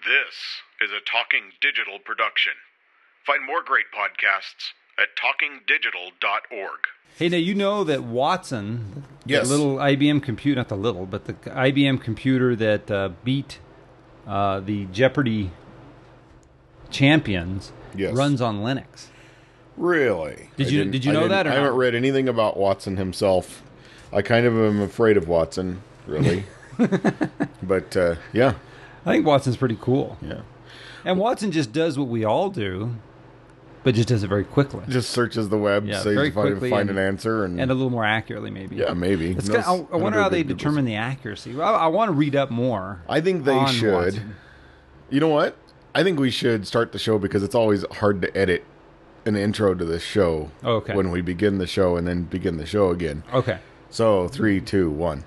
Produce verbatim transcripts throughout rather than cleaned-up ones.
This is a Talking Digital production. Find more great podcasts at talking digital dot org. Hey, now you know that Watson, Yes. the little I B M computer, not the little, but the I B M computer that uh, beat uh, the Jeopardy champions, Yes. runs on Linux. Really? Did I you- didn't- did you I know didn't- that or I haven't not? read anything about Watson himself. I kind of am afraid of Watson, really. But, uh, yeah. I think Watson's pretty cool. Yeah. And Watson just does what we all do, but just does it very quickly. Just searches the web, Yeah, so very you find, quickly find and- an answer. And, And a little more accurately, maybe. yeah, maybe. It's No, kind of, I, I wonder how they Google's- determine the accuracy. Well, I, I want to read up more. I think they on should. Watson. You know what? I think we should start the show because it's always hard to edit an intro to this show. Okay. When we begin the show and then begin the show again. Okay. So, three, two, one.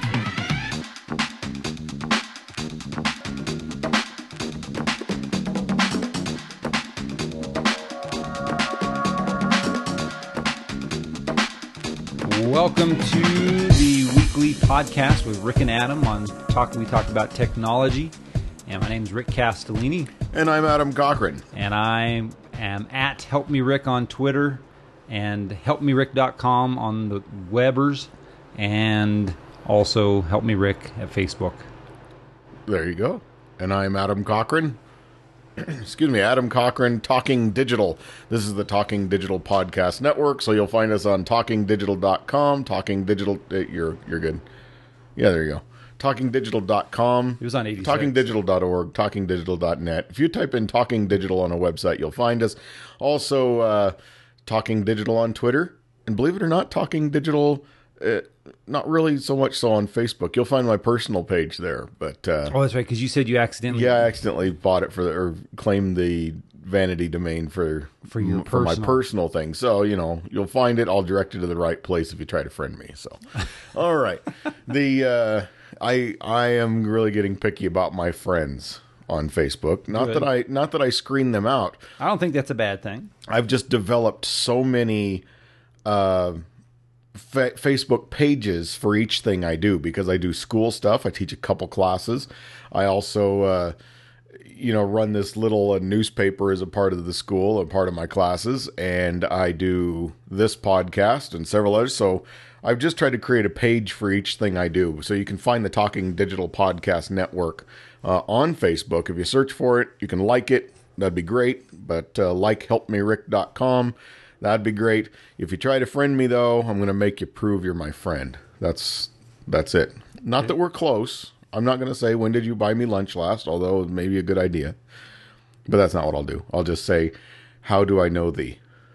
Welcome to the weekly podcast with Rick and Adam on talk. We talk about technology, and my name's Rick Castellini, And I'm Adam Cochran. and I am at Help Me Rick on Twitter and help me rick dot com on the Webbers, and also Help Me Rick at Facebook. There you go. And I'm Adam Cochran. Excuse me, Adam Cochran, Talking Digital. This is the Talking Digital Podcast Network, so you'll find us on talking digital dot com. Talking Digital, uh, you're you're good. Yeah, there you go. talking digital dot com. It was on eighty-six. talking digital dot org, talking digital dot net. If you type in Talking Digital on a website, you'll find us. Also, uh, Talking Digital on Twitter. And believe it or not, Talking Digital, uh, not really so much so on Facebook. You'll find my personal page there, but... Uh, Oh, that's right, because you said you accidentally. yeah, I accidentally bought it for the, or claimed the vanity domain for For your for my personal. personal thing. So, you know, you'll find it. I'll direct you to the right place if you try to friend me. So, all right. The uh, I I am really getting picky about my friends on Facebook. Not Good. that I not that I screen them out. I don't think that's a bad thing. I've just developed so many uh, fa- Facebook pages for each thing I do because I do school stuff. I teach a couple classes. I also, uh, you know, run this little uh, newspaper as a part of the school, a part of my classes, and I do this podcast and several others. So I've just tried to create a page for each thing I do. So you can find the Talking Digital Podcast Network uh, on Facebook. If you search for it, you can like it. That'd be great. But uh, like help me rick dot com. That'd be great. If you try to friend me, though, I'm going to make you prove you're my friend. That's that's it. Not that we're close. I'm not going to say, when did you buy me lunch last? Although it may be a good idea. But that's not what I'll do. I'll just say, how do I know thee?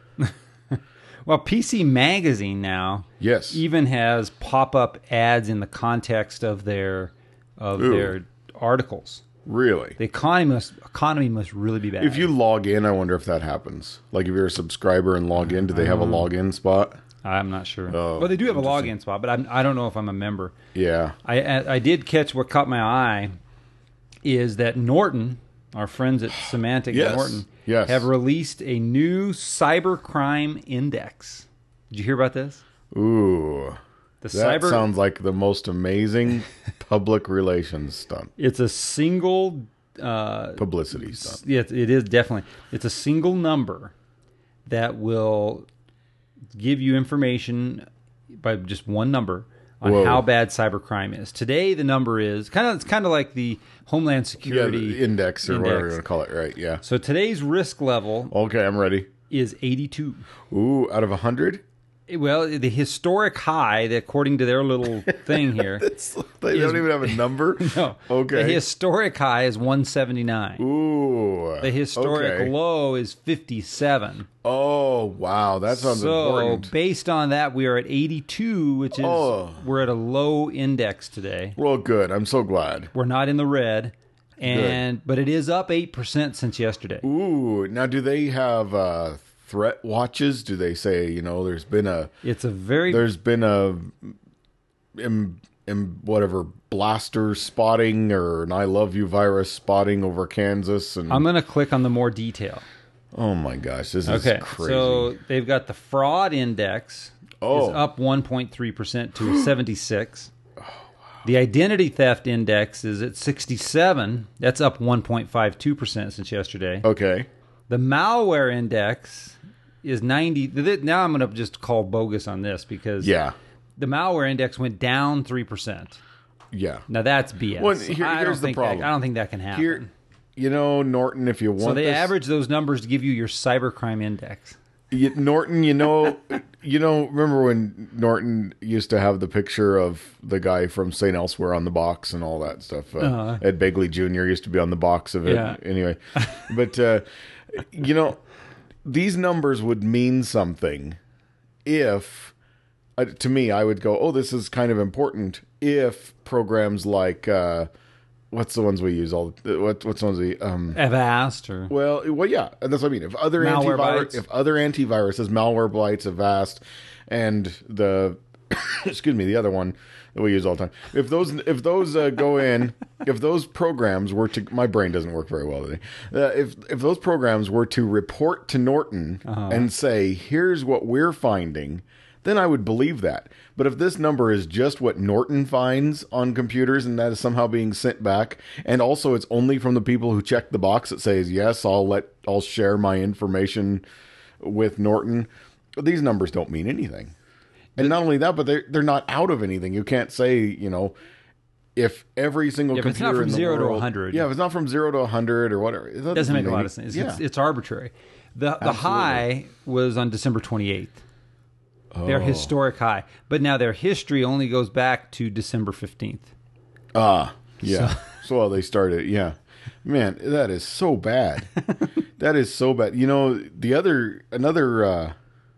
Well, P C Magazine now Yes. even has pop-up ads in the context of their of Ooh. their articles. Really? The economy must economy must really be bad. If you log in, I wonder if that happens. Like if you're a subscriber and log in, do they have a login spot? I'm not sure. Oh, well, they do have a login spot, but I'm, I don't know if I'm a member. Yeah. I, I I did catch what caught my eye is that Norton, our friends at Symantec Yes. Norton, Yes. have released a new cybercrime index. Did you hear about this? Ooh. The That cyber sounds like the most amazing public relations stunt. it's a single uh, Publicity stunt. Yeah, it it is definitely. It's a single number that will give you information by just one number on Whoa. how bad cybercrime is. Today, the number is kind of it's kind of like the Homeland Yeah, Security the index or whatever index. you're going to call it, right? Yeah. So today's risk level Okay, I'm ready. is eighty-two. Ooh, out of one hundred? Well, the historic high, that according to their little thing here, They Is- don't even have a number? no, Okay. the historic high is one seventy-nine. Ooh. The historic okay. low is fifty-seven. Oh, wow. That sounds So important. based on that, we are at eighty-two, which is Oh. we're at a low index today. Well, good. I'm so glad. We're not in the red, and but it is up eight percent since yesterday. Ooh. Now, do they have uh, threat watches? Do they say, you know, there's been a... It's a very There's been a... Im, im, whatever, blaster spotting or an I love you virus spotting over Kansas. And I'm going to click on the more detail. oh, my gosh. This Okay, is crazy. so they've got the fraud index Oh. is up one point three percent to seventy-six. The identity theft index is at sixty-seven. That's up one point five two percent since yesterday. Okay. The malware index is ninety. Now I'm going to just call bogus on this because Yeah. the malware index went down three percent. Yeah. Now that's B S. Well, here- I here's don't the think problem. That, I don't think that can happen. Here, you know, Norton, if you want so they this, average those numbers to give you your cybercrime index. you, Norton, you know, you know, remember when Norton used to have the picture of the guy from Saint Elsewhere on the box and all that stuff? Uh, Uh-huh. Ed Begley Junior used to be on the box of it. Yeah. Anyway, but, uh, you know, these numbers would mean something if, uh, to me, I would go, oh, this is kind of important if programs like, uh, what's the ones we use all the, what, what's the ones we, um, Avast or well, well, yeah, and that's what I mean. If other Malware antivirus, Bytes. if other antiviruses, Malwarebytes, Avast, and the excuse me, the other one that we use all the time. If those, if those uh, go in, if those programs were to, my brain doesn't work very well today. Uh, if if those programs were to report to Norton Uh-huh. and say, "Here's what we're finding," then I would believe that. But if this number is just what Norton finds on computers and that is somehow being sent back, and also it's only from the people who check the box that says, yes, I'll let, I'll share my information with Norton, these numbers don't mean anything. And not only that, but they're, they're not out of anything. You can't say, you know, if every single Yeah, if it's computer not from in the zero to world, one hundred. Yeah, if it's not from zero to one hundred or whatever. It doesn't make a lot any- of sense. Yeah. It's, it's arbitrary. The the Absolutely. high was on December twenty-eighth. Their Oh. historic high. But now their history only goes back to December fifteenth. Ah, yeah. So, well, they started, yeah. Man, that is so bad. That is so bad. You know, the other, another, uh,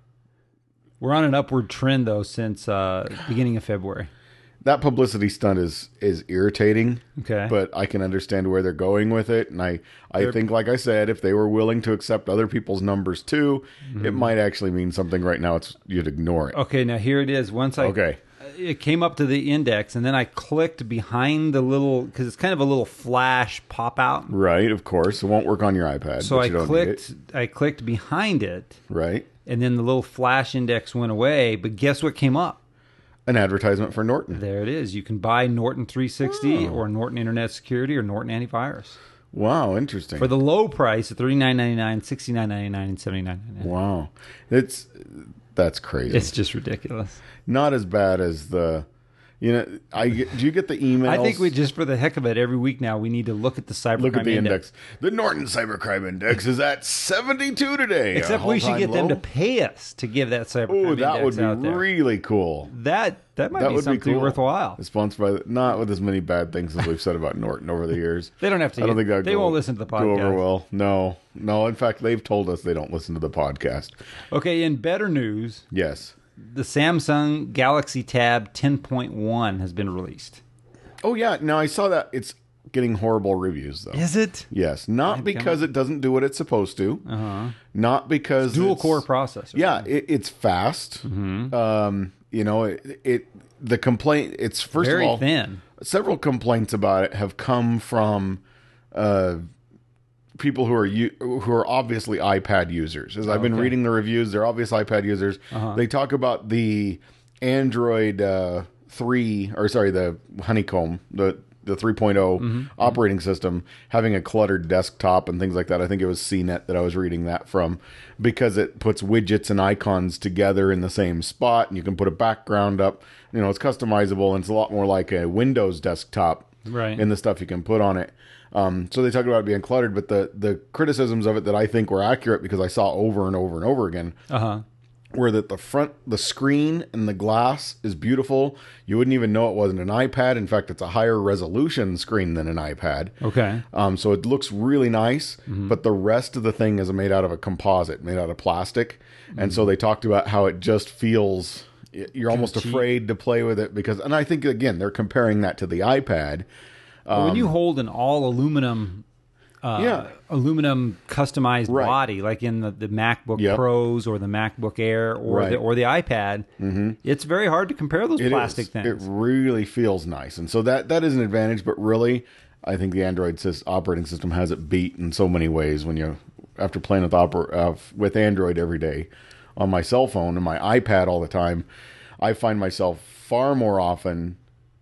We're on an upward trend, though, since uh, beginning of February. that publicity stunt is is irritating. Okay. But I can understand where they're going with it, and I I They're- think, like I said, if they were willing to accept other people's numbers too, it might actually mean something. Right now, it's you'd ignore it. Okay, now here it is. Once I Okay. it came up to the index, and then I clicked behind the little, because it's kind of a little flash pop out. Right, of course, it won't work on your iPad. So but I you don't need clicked, it. I clicked behind it, Right, and then the little flash index went away. But guess what came up? an advertisement for Norton. There it is. You can buy Norton three sixty Oh. or Norton Internet Security or Norton Antivirus Wow, interesting. for the low price of thirty-nine ninety-nine, sixty-nine ninety-nine, and seventy-nine ninety-nine. Wow, it's that's crazy. It's just ridiculous. Not as bad as the, you know. I get, do you get the emails? I think we just, for the heck of it, every week now we need to look at the cybercrime look at the index. index. The Norton Cybercrime Index is at seventy-two today. a Except we should all-time get them low. to pay us to give that cybercrime Oh, index that would out be there. really cool. That that might That be would be something cool. worthwhile. It's sponsored by the, not with as many bad things as we've said about Norton over the years. They don't have to. I don't get- think that they won't listen to the Go over podcast. well. No, no. In fact, they've told us they don't listen to the podcast. Okay, in better news, Yes. the Samsung Galaxy Tab ten point one has been released. Oh yeah. Now I saw that it's getting horrible reviews though. Is it? Yes, not because it doesn't do what it's supposed to. Uh-huh. Not because Dual it's- core processor. Yeah, it, it's fast. Mm-hmm. Um, you know, it, it the complaint. It's first Very of all thin. several complaints about it have come from uh, people who are u- who are obviously iPad users. As I've been Okay. reading the reviews, they're obvious iPad users. Uh-huh. They talk about the Android uh, three, or sorry, the Honeycomb, the the three point oh Mm-hmm. operating system having a cluttered desktop and things like that. I think it was C net that I was reading that from, because it puts widgets and icons together in the same spot, and you can put a background up. You know, it's customizable, and it's a lot more like a Windows desktop Right. in the stuff you can put on it. Um, so they talk about it being cluttered, but the the criticisms of it that I think were accurate, because I saw over and over and over again, Uh huh. were that the front, the screen and the glass is beautiful. You wouldn't even know it wasn't an iPad. In fact, it's a higher resolution screen than an iPad. Okay. Um, so it looks really nice, but the rest of the thing is made out of a composite, made out of plastic. And so they talked about how it just feels, you're almost cheap. afraid to play with it because, and I think again, they're comparing that to the iPad. But when you hold an all aluminum, uh, Yeah. aluminum customized Right. body, like in the, the MacBook Yep. Pros or the MacBook Air or Right. the or the iPad, mm-hmm. it's very hard to compare those It plastic is. things. It really feels nice, and so that that is an advantage. But really, I think the Android sys- operating system has it beat in so many ways. When you after playing with oper- uh, with Android every day on my cell phone and my iPad all the time, I find myself far more often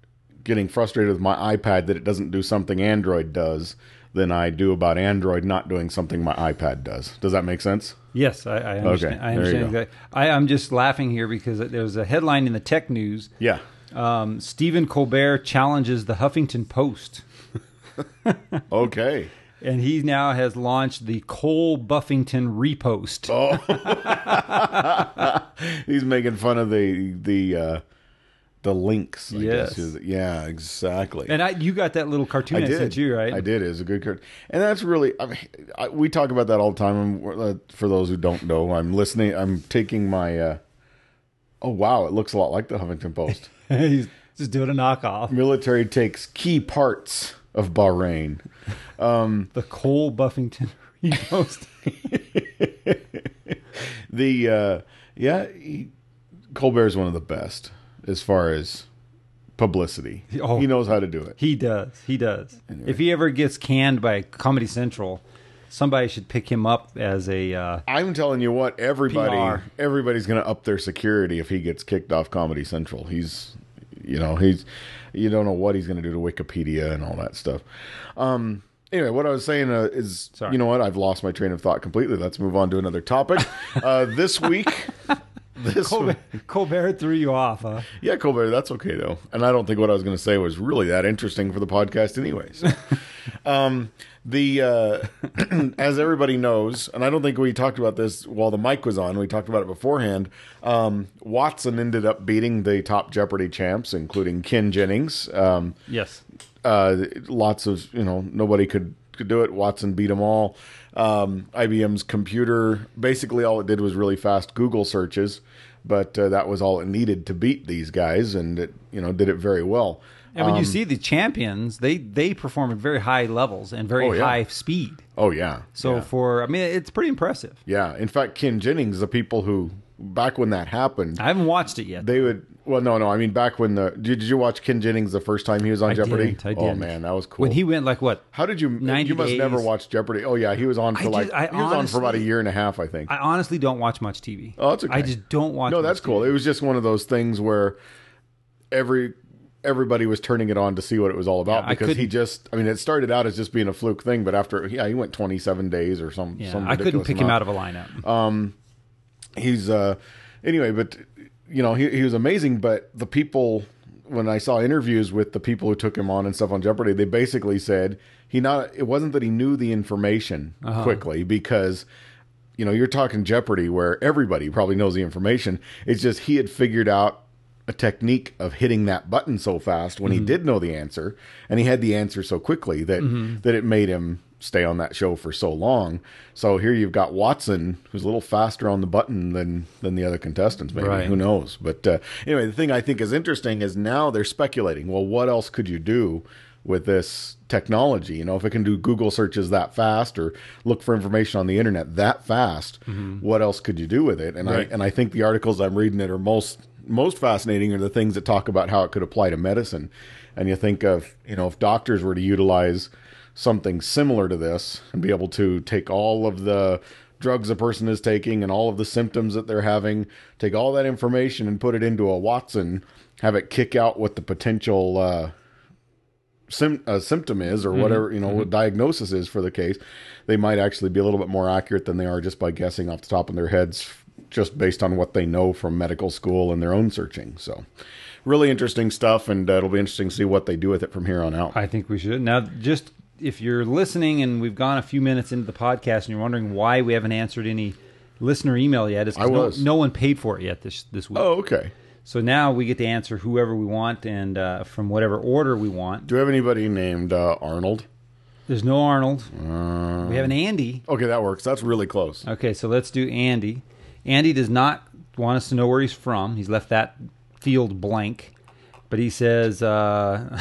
getting frustrated with my iPad that it doesn't do something Android does than I do about Android not doing something my iPad does. Does that make sense? Yes, I, I understand. Okay, I there you understand go. exactly. I, I'm just laughing here because there was a headline in the tech news. Yeah. Um, Stephen Colbert challenges the Huffington Post. Okay. And he now has launched the Cole Buffington Repost. Oh. He's making fun of the the uh, the links. I Yes. guess. Yeah, exactly. And I, you got that little cartoon I I, did. sent you, right? I did. It was a good card, and that's really. I mean, I, we talk about that all the time. And uh, for those who don't know, I'm listening. I'm taking my. Uh, oh wow! It looks a lot like the Huffington Post. He's just doing a knockoff. Military takes key parts of Bahrain. Um, The Cole Buffington Repost. the uh, yeah, he, Colbert's one of the best as far as publicity. Oh. He knows how to do it. He does. He does. Anyway. If he ever gets canned by Comedy Central, somebody should pick him up as a. Uh, I'm telling you what, everybody, P R. everybody's going to up their security if he gets kicked off Comedy Central. He's, you know, he's, you don't know what he's going to do to Wikipedia and all that stuff. Um, anyway, what I was saying uh, is, Sorry. you know what? I've lost my train of thought completely. Let's move on to another topic. Uh, this week, this Colbert, Colbert threw you off, huh? yeah, Colbert, that's okay though. And I don't think what I was going to say was really that interesting for the podcast, anyways. um, the uh, as everybody knows, and I don't think we talked about this while the mic was on. We talked about it beforehand. Um, Watson ended up beating the top Jeopardy champs, including Ken Jennings. Um, Yes. uh, lots of you know nobody could could do it. Watson beat them all. Um, I B M's computer basically all it did was really fast Google searches, but uh, that was all it needed to beat these guys, and it you know did it very well. And when you see the champions, they they perform at very high levels and very Oh, yeah. high speed. Oh yeah, So yeah. for I mean, it's pretty impressive. yeah. In fact, Ken Jennings, the people who back when that happened, I haven't watched it yet. they would. Well, no, no. I mean, back when the did, did you watch Ken Jennings the first time he was on I Jeopardy? didn't, I Oh didn't. man, that was cool. When he went like what? How did you? ninety You must days. never watch Jeopardy. Oh yeah, he was on for I like just- I he was on for about a honestly- year and a half, I think. I honestly don't watch much T V. Oh, that's okay. I just don't watch. No, much that's cool. T V. It was just one of those things where every everybody was turning it on to see what it was all about Yeah, I because he couldn't- just. I mean, it started out as just being a fluke thing, but after yeah, he went twenty-seven days or some. Yeah, some I couldn't ridiculous pick him amount. out of a lineup. He's uh anyway, but you know he he was amazing. But the people when I saw interviews with the people who took him on and stuff on Jeopardy, they basically said he not. It wasn't that he knew the information Uh-huh. quickly because. You know, you're talking Jeopardy where everybody probably knows the information. It's just he had figured out a technique of hitting that button so fast when Mm-hmm. he did know the answer, and he had the answer so quickly that Mm-hmm. that it made him stay on that show for so long. So here you've got Watson, who's a little faster on the button than than the other contestants. Maybe Right. who knows? But uh, anyway, the thing I think is interesting is now they're speculating. Well, what else could you do with this technology? You know, if it can do Google searches that fast or look for information on the internet that fast, what else could you do with it? And Right. I and I think the articles I'm reading that are most most fascinating are the things that talk about how it could apply to medicine. And you think of, you know, if doctors were to utilize something similar to this and be able to take all of the drugs a person is taking and all of the symptoms that they're having, take all that information and put it into a Watson, have it kick out what the potential uh, sim- uh, symptom is or whatever, you know, what diagnosis is for the case, they might actually be a little bit more accurate than they are just by guessing off the top of their heads, just based on what they know from medical school and their own searching. So really interesting stuff, and uh, it'll be interesting to see what they do with it from here on out. I think we should. Now, just if you're listening and we've gone a few minutes into the podcast and you're wondering why we haven't answered any listener email yet, it's 'cause I no, was. no one paid for it yet this this week. Oh, okay. So now we get to answer whoever we want and uh, from whatever order we want. Do we have anybody named uh, Arnold? There's no Arnold. Uh, We have an Andy. Okay, that works. That's really close. Okay, so let's do Andy. Andy does not want us to know where he's from. He's left that field blank. But he says, uh,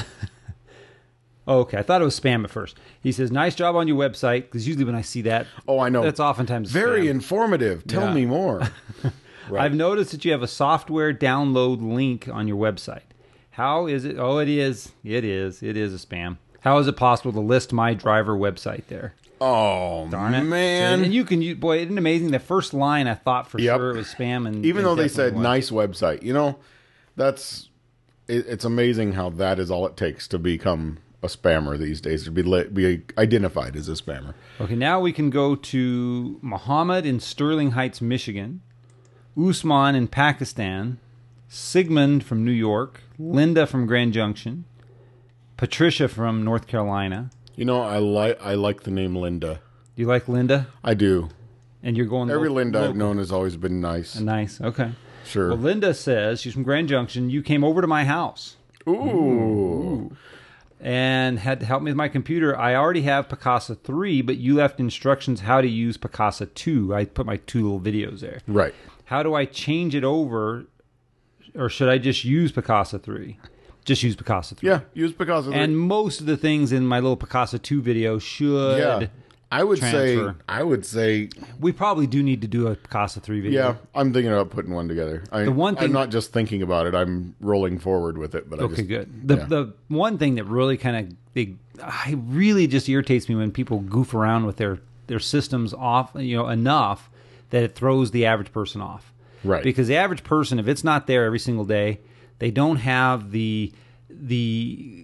oh, okay, I thought it was spam at first. He says, nice job on your website, because usually when I see that, Oh, I know. that's oftentimes Very spam. informative. Tell Yeah. me more. Right. I've noticed that you have a software download link on your website. How is it? Oh, it is. It is. It is a spam. How is it possible to list my driver website there? Oh, Darn it. man. And you can, you, boy, isn't it amazing? The first line I thought for Yep. sure it was spam. and Even it though they definitely said was. nice website, you know, that's it, it's amazing how that is all it takes to become a spammer these days, to be li- be identified as a spammer. Okay, now we can go to Muhammad in Sterling Heights, Michigan, Usman in Pakistan, Sigmund from New York, Linda from Grand Junction, Patricia from North Carolina. You know, I like I like the name Linda. Do you like Linda? I do. And you're going Every lo- Linda I've local. known has always been nice. Nice, okay. Sure. Well, Linda says, she's from Grand Junction, you came over to my house. Ooh. Ooh. And had to help me with my computer. I already have Picasa three, but you left instructions how to use Picasa two. I put my two little videos there. Right. How do I change it over, or should I just use Picasa three? Just use Picasa three. Yeah, use Picasa three. And most of the things in my little Picasa two video should yeah. I would transfer. say I would say We probably do need to do a Picasa three video. yeah, I'm thinking about putting one together. I, The one thing- I'm not just thinking about it, I'm rolling forward with it, but I Okay, just, good. The yeah. the one thing that really kind of big, I really just irritates me when people goof around with their their systems off, you know, enough that it throws the average person off. Right. Because the average person, if it's not there every single day, they don't have the the.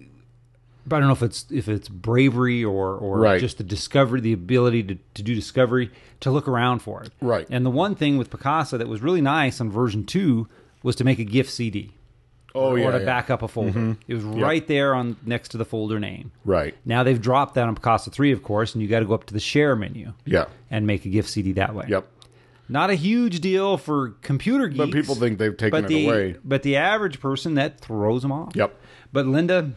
I don't know if it's if it's bravery or or Right. just the discovery, the ability to, to do discovery, to look around for it. Right. And the one thing with Picasa that was really nice on version two was to make a GIF C D. Oh, or yeah, to yeah. back up a folder. It was right there on next to the folder name. Right. Now they've dropped that on Picasa three, of course, and you got to go up to the share menu Yeah. and make a GIF C D that way. Yep. Not a huge deal for computer geeks. But people think they've taken but it the, away. But the average person, that throws them off. Yep. But Linda,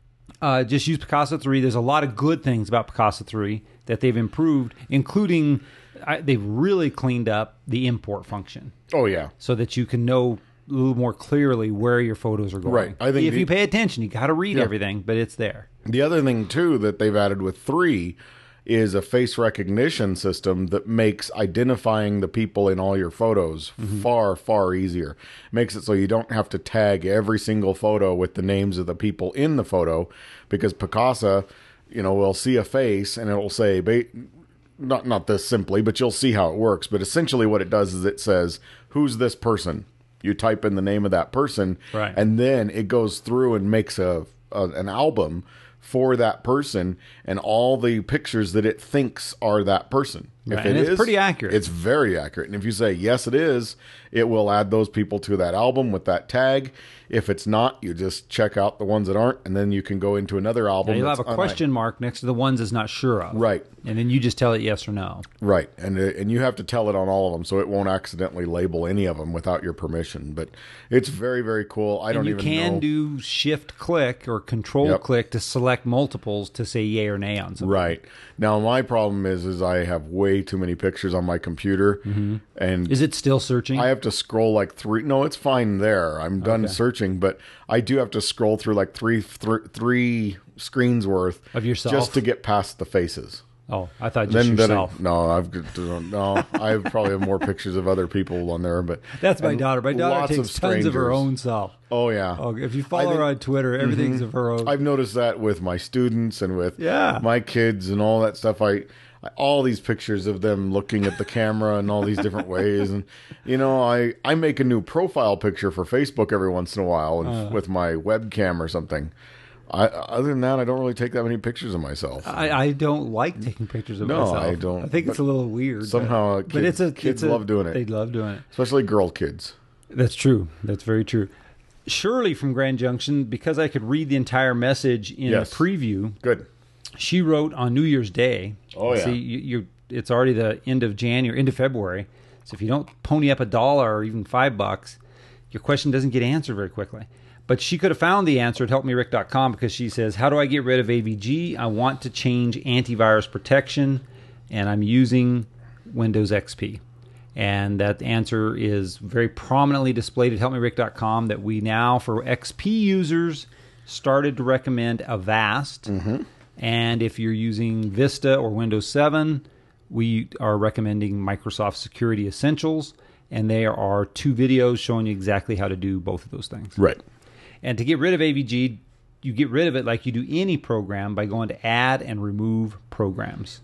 uh, just use Picasa three. There's a lot of good things about Picasa three that they've improved, including I, they've really cleaned up the import function Oh yeah. so that you can know a little more clearly where your photos are going. Right. I think if the- you pay attention, you got to read Yeah. everything, but it's there. The other thing too that they've added with three is a face recognition system that makes identifying the people in all your photos far, far easier. Makes it so you don't have to tag every single photo with the names of the people in the photo, because Picasa, you know, will see a face and it'll say, ba- not not this simply, but you'll see how it works. But essentially what it does is it says, who's this person? You type in the name of that person, Right. and then it goes through and makes a, a an album for that person and all the pictures that it thinks are that person. Right, and it's pretty accurate. It's very accurate. And if you say, yes, it is, it will add those people to that album with that tag. If it's not, you just check out the ones that aren't, and then you can go into another album. Now, you'll that's have a un- question mark next to the ones it's not sure of. Right. And then you just tell it yes or no. Right, and uh, and you have to tell it on all of them, so it won't accidentally label any of them without your permission. But it's very, very cool. I And don't you even can know. do shift click or control Yep. click to select multiples to say yay or nay on something. Right now, my problem is is I have way too many pictures on my computer, and Is it still searching? I have to scroll like three. No, it's fine there. I'm done Okay. searching, but I do have to scroll through like three th- three screens worth Of yourself? just to get past the faces. oh, I thought just Then, then yourself. I, no, I've got- no, I probably have more pictures of other people on there, but That's my and daughter. My daughter lots takes tons of her strangers. own self. Oh yeah. Oh, if you I follow think- her on Twitter, everything's of her own. I've noticed that with my students and with Yeah. my kids and all that stuff. I, I all these pictures of them looking at the camera in all these different ways, and you know, I I make a new profile picture for Facebook every once in a while and, Uh. with my webcam or something. I, other than that, I don't really take that many pictures of myself. I, I don't like taking pictures of No, myself. I don't. I think it's But a little weird. but- somehow but, kids- it's a kids it's a- love doing it. They love doing it. Especially girl kids. That's true. That's very true. Shirley from Grand Junction, because I could read the entire message in Yes. the preview, Good. she wrote on New Year's Day. Oh, yeah. See, you, you it's already the end of January, end of February. So if you don't pony up a dollar or even five bucks, your question doesn't get answered very quickly. But she could have found the answer at help me rick dot com, because she says, how do I get rid of A V G? I want to change antivirus protection, and I'm using Windows X P. And that answer is very prominently displayed at help me rick dot com, that we now, for X P users, started to recommend Avast. Mm-hmm. And if you're using Vista or Windows seven, we are recommending Microsoft Security Essentials. And there are two videos showing you exactly how to do both of those things. Right. And to get rid of A V G, you get rid of it like you do any program by going to Add and Remove Programs.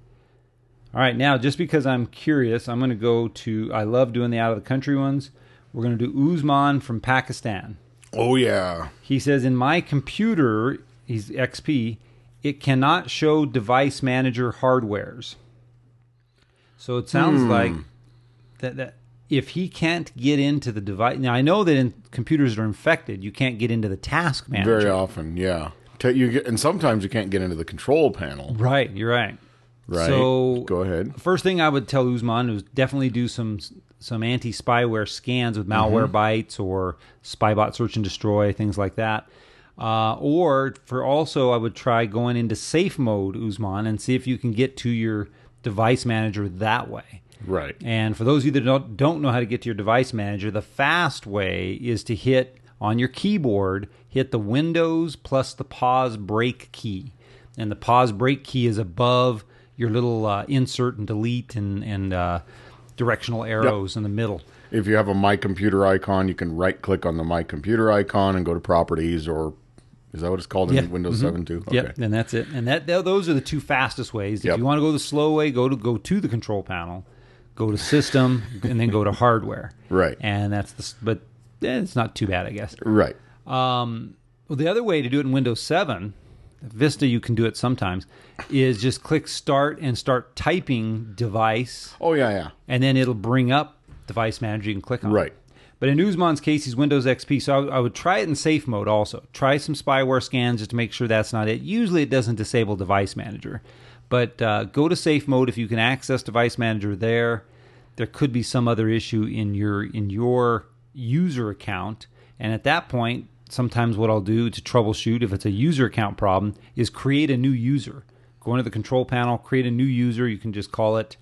All right, now, just because I'm curious, I'm going to go to, I love doing the out of the country ones. We're going to do Usman from Pakistan. Oh, yeah. He says, in my computer, he's X P, it cannot show device manager hardwares. So it sounds Hmm. like that, that if he can't get into the device... Now, I know that in computers that are infected, you can't get into the task manager. Very often, yeah. Ta- You get, and sometimes you can't get into the control panel. Right, you're right. Right. So Go ahead. first thing I would tell Usman is definitely do some some anti-spyware scans with malware bytes or Spybot search and destroy, things like that. Uh, or for also, I would try going into safe mode, Usman, and see if you can get to your device manager that way. Right. And for those of you that don't, don't know how to get to your device manager, the fast way is to hit on your keyboard, hit the Windows plus the pause break key. And the pause break key is above your little uh, insert and delete and, and uh, directional arrows in the middle. If you have a My Computer icon, you can right-click on the My Computer icon and go to Properties, or is that what it's called in Yeah. Windows Mm-hmm. seven too? Okay. Yep, and that's it. And that th- those are the two fastest ways. Yep. If you want to go the slow way, go to go to the control panel, go to System, and then go to Hardware. Right. And that's the. s- But eh, it's not too bad, I guess. Right. Um, well, the other way to do it in Windows seven, Vista, you can do it sometimes, is just click Start and start typing device, Oh, yeah, yeah. and then it'll bring up Device Manager. You can click on it. Right. But in Usman's case, he's Windows X P, so I, I would try it in safe mode also. Try some spyware scans just to make sure that's not it. Usually it doesn't disable Device Manager. But uh, go to safe mode if you can access Device Manager there. There could be some other issue in your in your user account. And at that point, sometimes what I'll do to troubleshoot if it's a user account problem is create a new user. Go into the control panel, create a new user. You can just call it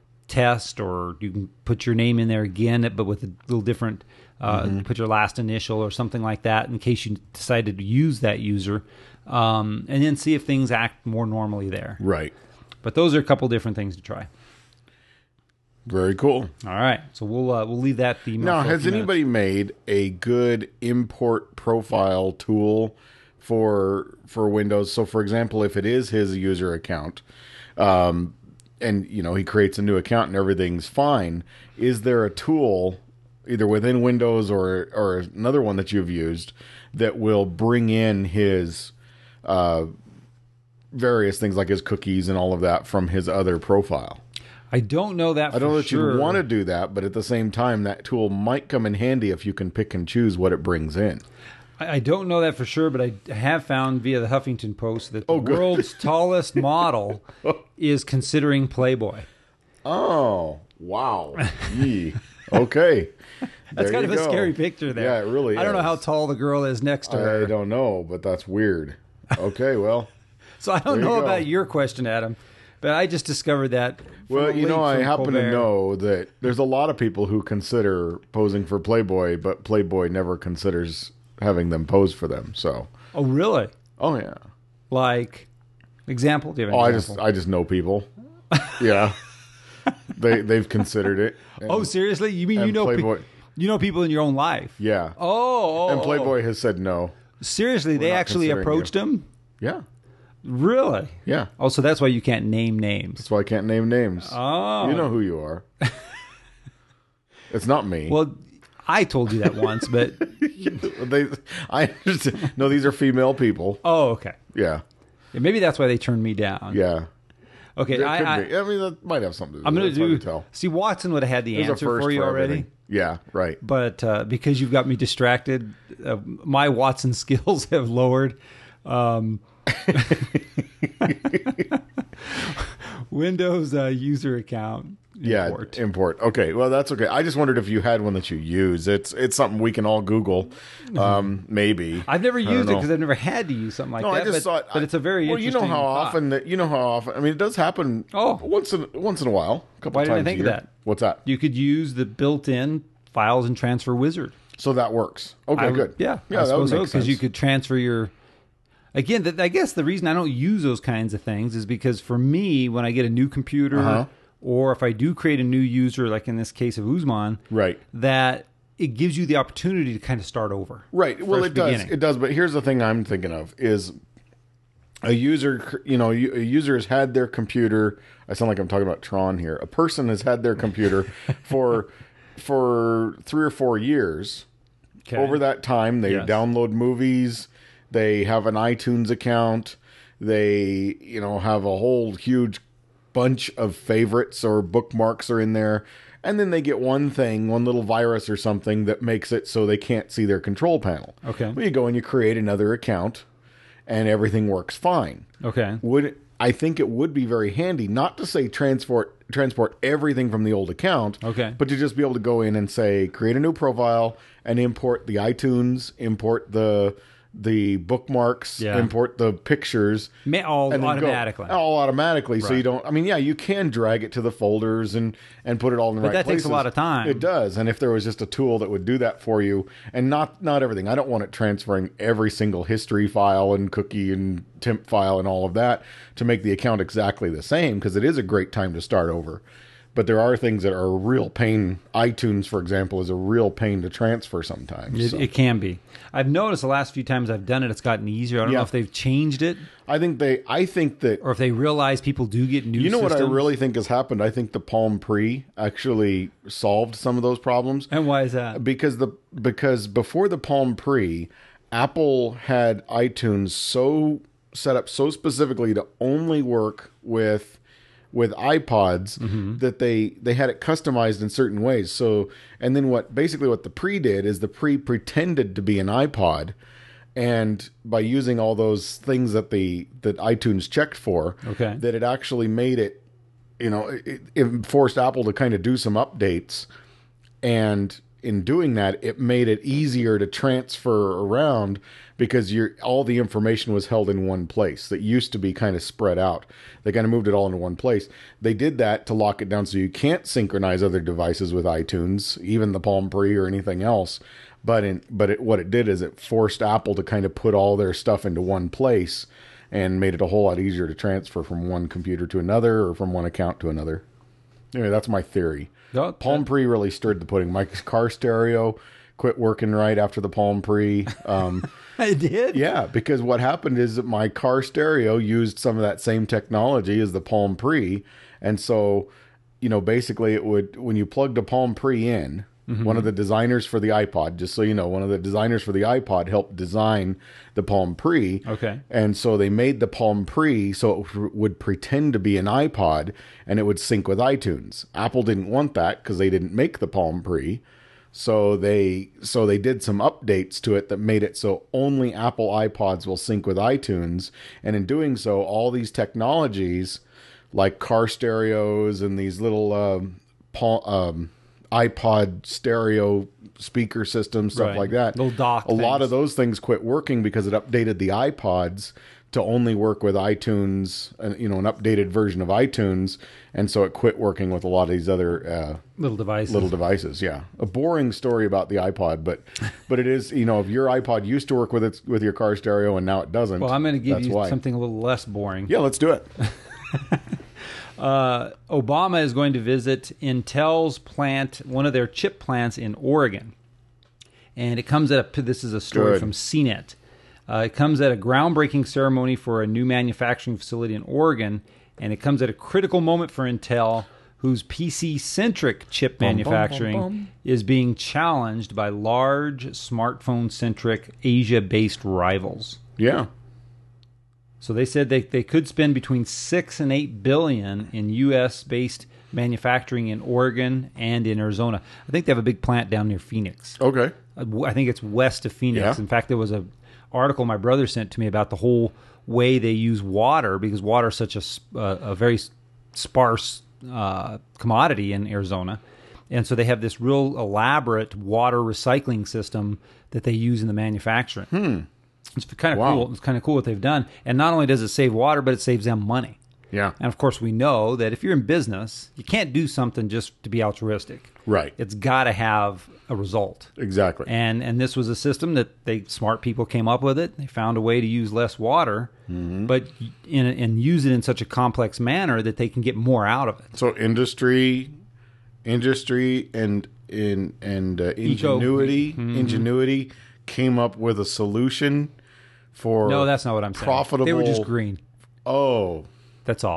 test, or you can put your name in there again, but with a little different, uh, Mm-hmm. put your last initial or something like that in case you decided to use that user, um, and then see if things act more normally there. Right. But those are a couple different things to try. Very cool. All right, so we'll uh, we'll leave that the Now, has anybody made a good import profile tool for for Windows? So, for example, if it is his user account, um, and you know he creates a new account and everything's fine, is there a tool either within Windows or or another one that you've used that will bring in his uh, various things like his cookies and all of that from his other profile? I don't know that. I don't for know that sure. you want to do that, but at the same time, that tool might come in handy if you can pick and choose what it brings in. I I don't know that for sure, but I have found via the Huffington Post that the Oh, good. world's tallest model is considering Playboy. Oh, wow. Yee. Okay. That's There kind you of a go. scary picture there. Yeah, it really I don't know is. how tall the girl is next to her. I don't know, but that's weird. Okay, well, So I don't There you know go. about your question, Adam, but I just discovered that. from well, a you link know, I from happen Colbert. to know that there's a lot of people who consider posing for Playboy, but Playboy never considers having them pose for them. So, Oh, really? oh yeah. Like, example? Do you have Oh, an I just example? I just know people. Yeah, they they've considered it. And- oh, seriously? You mean you and know pe- Playboy. you know people in your own life? Yeah. Oh, oh And oh. Playboy has said no. Seriously, they not actually considering approached him? Yeah. Really? Yeah. Oh, so that's why you can't name names. That's why I can't name names. Oh. You know who you are. It's not me. Well, I told you that once, but they, I understand. No, these are female people. oh, okay. Yeah. Yeah, maybe that's why they turned me down. Yeah. Okay, It could I, I, be. I mean, that might have something to do I'm with going it. to It's do. hard to tell. See, Watson would have had the There's a answer first for you already, everything. Yeah, right. but uh, because you've got me distracted, uh, my Watson skills have lowered. Um, Windows uh, user account. Import. Yeah, import. Okay, well that's okay. I just wondered if you had one that you use. It's it's something we can all Google. Um, maybe I've never I don't used it know. because I've never had to use something like No, that. I just but, thought. but it's a very well. You interesting. know how thought. often that you know how often. I mean, it does happen. Oh. once in once in a while, a couple Why didn't I times think a of year. that? What's that? You could use the built-in files and transfer wizard. So that works. Okay, I- good. Yeah, yeah, I that would suppose so make because you sense. could transfer your. Again, th- I guess the reason I don't use those kinds of things is because for me, when I get a new computer, Uh-huh. or if I do create a new user, like in this case of Usman, Right. that it gives you the opportunity to kind of start over. Right. Well, Fresh it does. beginning. It does. But here's the thing I'm thinking of is a user, you know, a user has had their computer. I sound like I'm talking about Tron here. A person has had their computer for for three or four years, Okay. over that time. They Yes. download movies. They have an iTunes account. They, you know, have a whole huge bunch of favorites or bookmarks are in there. And then they get one thing, one little virus or something that makes it so they can't see their control panel. Okay. Well, you go and you create another account and everything works fine. Okay. Would I think it would be very handy, not to say transport transport everything from the old account, Okay. but to just be able to go in and say create a new profile and import the iTunes, import the the bookmarks, Yeah. import the pictures, Ma- all and then go- automatically. all automatically. So Right. you don't. I mean, yeah, you can drag it to the folders and and put it all in the But right that takes places. a lot of time. It does. And if there was just a tool that would do that for you, and not not everything. I don't want it transferring every single history file and cookie and temp file and all of that to make the account exactly the same, because it is a great time to start over. But there are things that are a real pain. iTunes, for example, is a real pain to transfer sometimes. It, So it can be. I've noticed the last few times I've done it, it's gotten easier. I don't Yeah. know if they've changed it I think they. I think that or if they realize people do get new you know what I systems. really think has happened. I think the Palm Pre actually solved some of those problems. And why is that? because the because before the Palm Pre, Apple had iTunes so set up so specifically to only work with with iPods that they they had it customized in certain ways. So and then what basically what the Pre did is the Pre pretended to be an iPod, and by using all those things that the that iTunes checked for, Okay. that it actually made it, you know, it, it forced Apple to kind of do some updates, and in doing that, it made it easier to transfer around because you're, all the information was held in one place that used to be kind of spread out. They kind of moved it all into one place. They did that to lock it down so you can't synchronize other devices with iTunes, even the Palm Pre or anything else. But in, but it, what it did is it forced Apple to kind of put all their stuff into one place and made it a whole lot easier to transfer from one computer to another or from one account to another. Anyway, that's my theory. No, Palm Pre really stirred the pudding. My car stereo quit working right after the Palm Pre. Um, I did? yeah, because what happened is that my car stereo used some of that same technology as the Palm Pre. And so, you know, basically it would, when you plugged a Palm Pre in, mm-hmm. one of the designers for the iPod, just so you know, one of the designers for the iPod helped design the Palm Pre. Okay. And so they made the Palm Pre so it would pretend to be an iPod and it would sync with iTunes. Apple didn't want that because they didn't make the Palm Pre. So they so they did some updates to it that made it so only Apple iPods will sync with iTunes. And in doing so, all these technologies like car stereos and these little um, Palm, um, iPod stereo speaker systems, stuff Right. like that. Little dock A lot things. of those things quit working because it updated the iPods to only work with iTunes, uh, you know, an updated version of iTunes, and so it quit working with a lot of these other uh, Little devices. little devices. Yeah, a boring story about the iPod, but but it is, you know, if your iPod used to work with its with your car stereo and now it doesn't. Well, I'm going to give that's you why. something a little less boring. Yeah, let's do it. Uh, Obama is going to visit Intel's plant, one of their chip plants in Oregon. And it comes at a, this is a story Good. from C net. Uh, it comes at a groundbreaking ceremony for a new manufacturing facility in Oregon. And it comes at a critical moment for Intel, whose P C-centric chip Bum, bum, manufacturing bum, bum. is being challenged by large smartphone-centric Asia-based rivals. Yeah. So they said they, they could spend between six and eight billion in U S based manufacturing in Oregon and in Arizona. I think they have a big plant down near Phoenix. Okay. I think it's west of Phoenix. Yeah. In fact, there was a article my brother sent to me about the whole way they use water, because water is such a, sp- uh, a very sparse uh, commodity in Arizona. And so they have this real elaborate water recycling system that they use in the manufacturing. Hmm. It's kind of Wow. cool. It's kind of cool what they've done. And not only does it save water, but it saves them money. Yeah. And of course, we know that if you're in business, you can't do something just to be altruistic. Right. It's got to have a result. Exactly. And and this was a system that they smart people came up with it. They found a way to use less water, Mm-hmm. but in and use it in such a complex manner that they can get more out of it. So industry, industry, and in and uh, ingenuity, Mm-hmm. ingenuity came up with a solution for No, that's not what I'm saying. profitable. They were just green. Oh, That's all.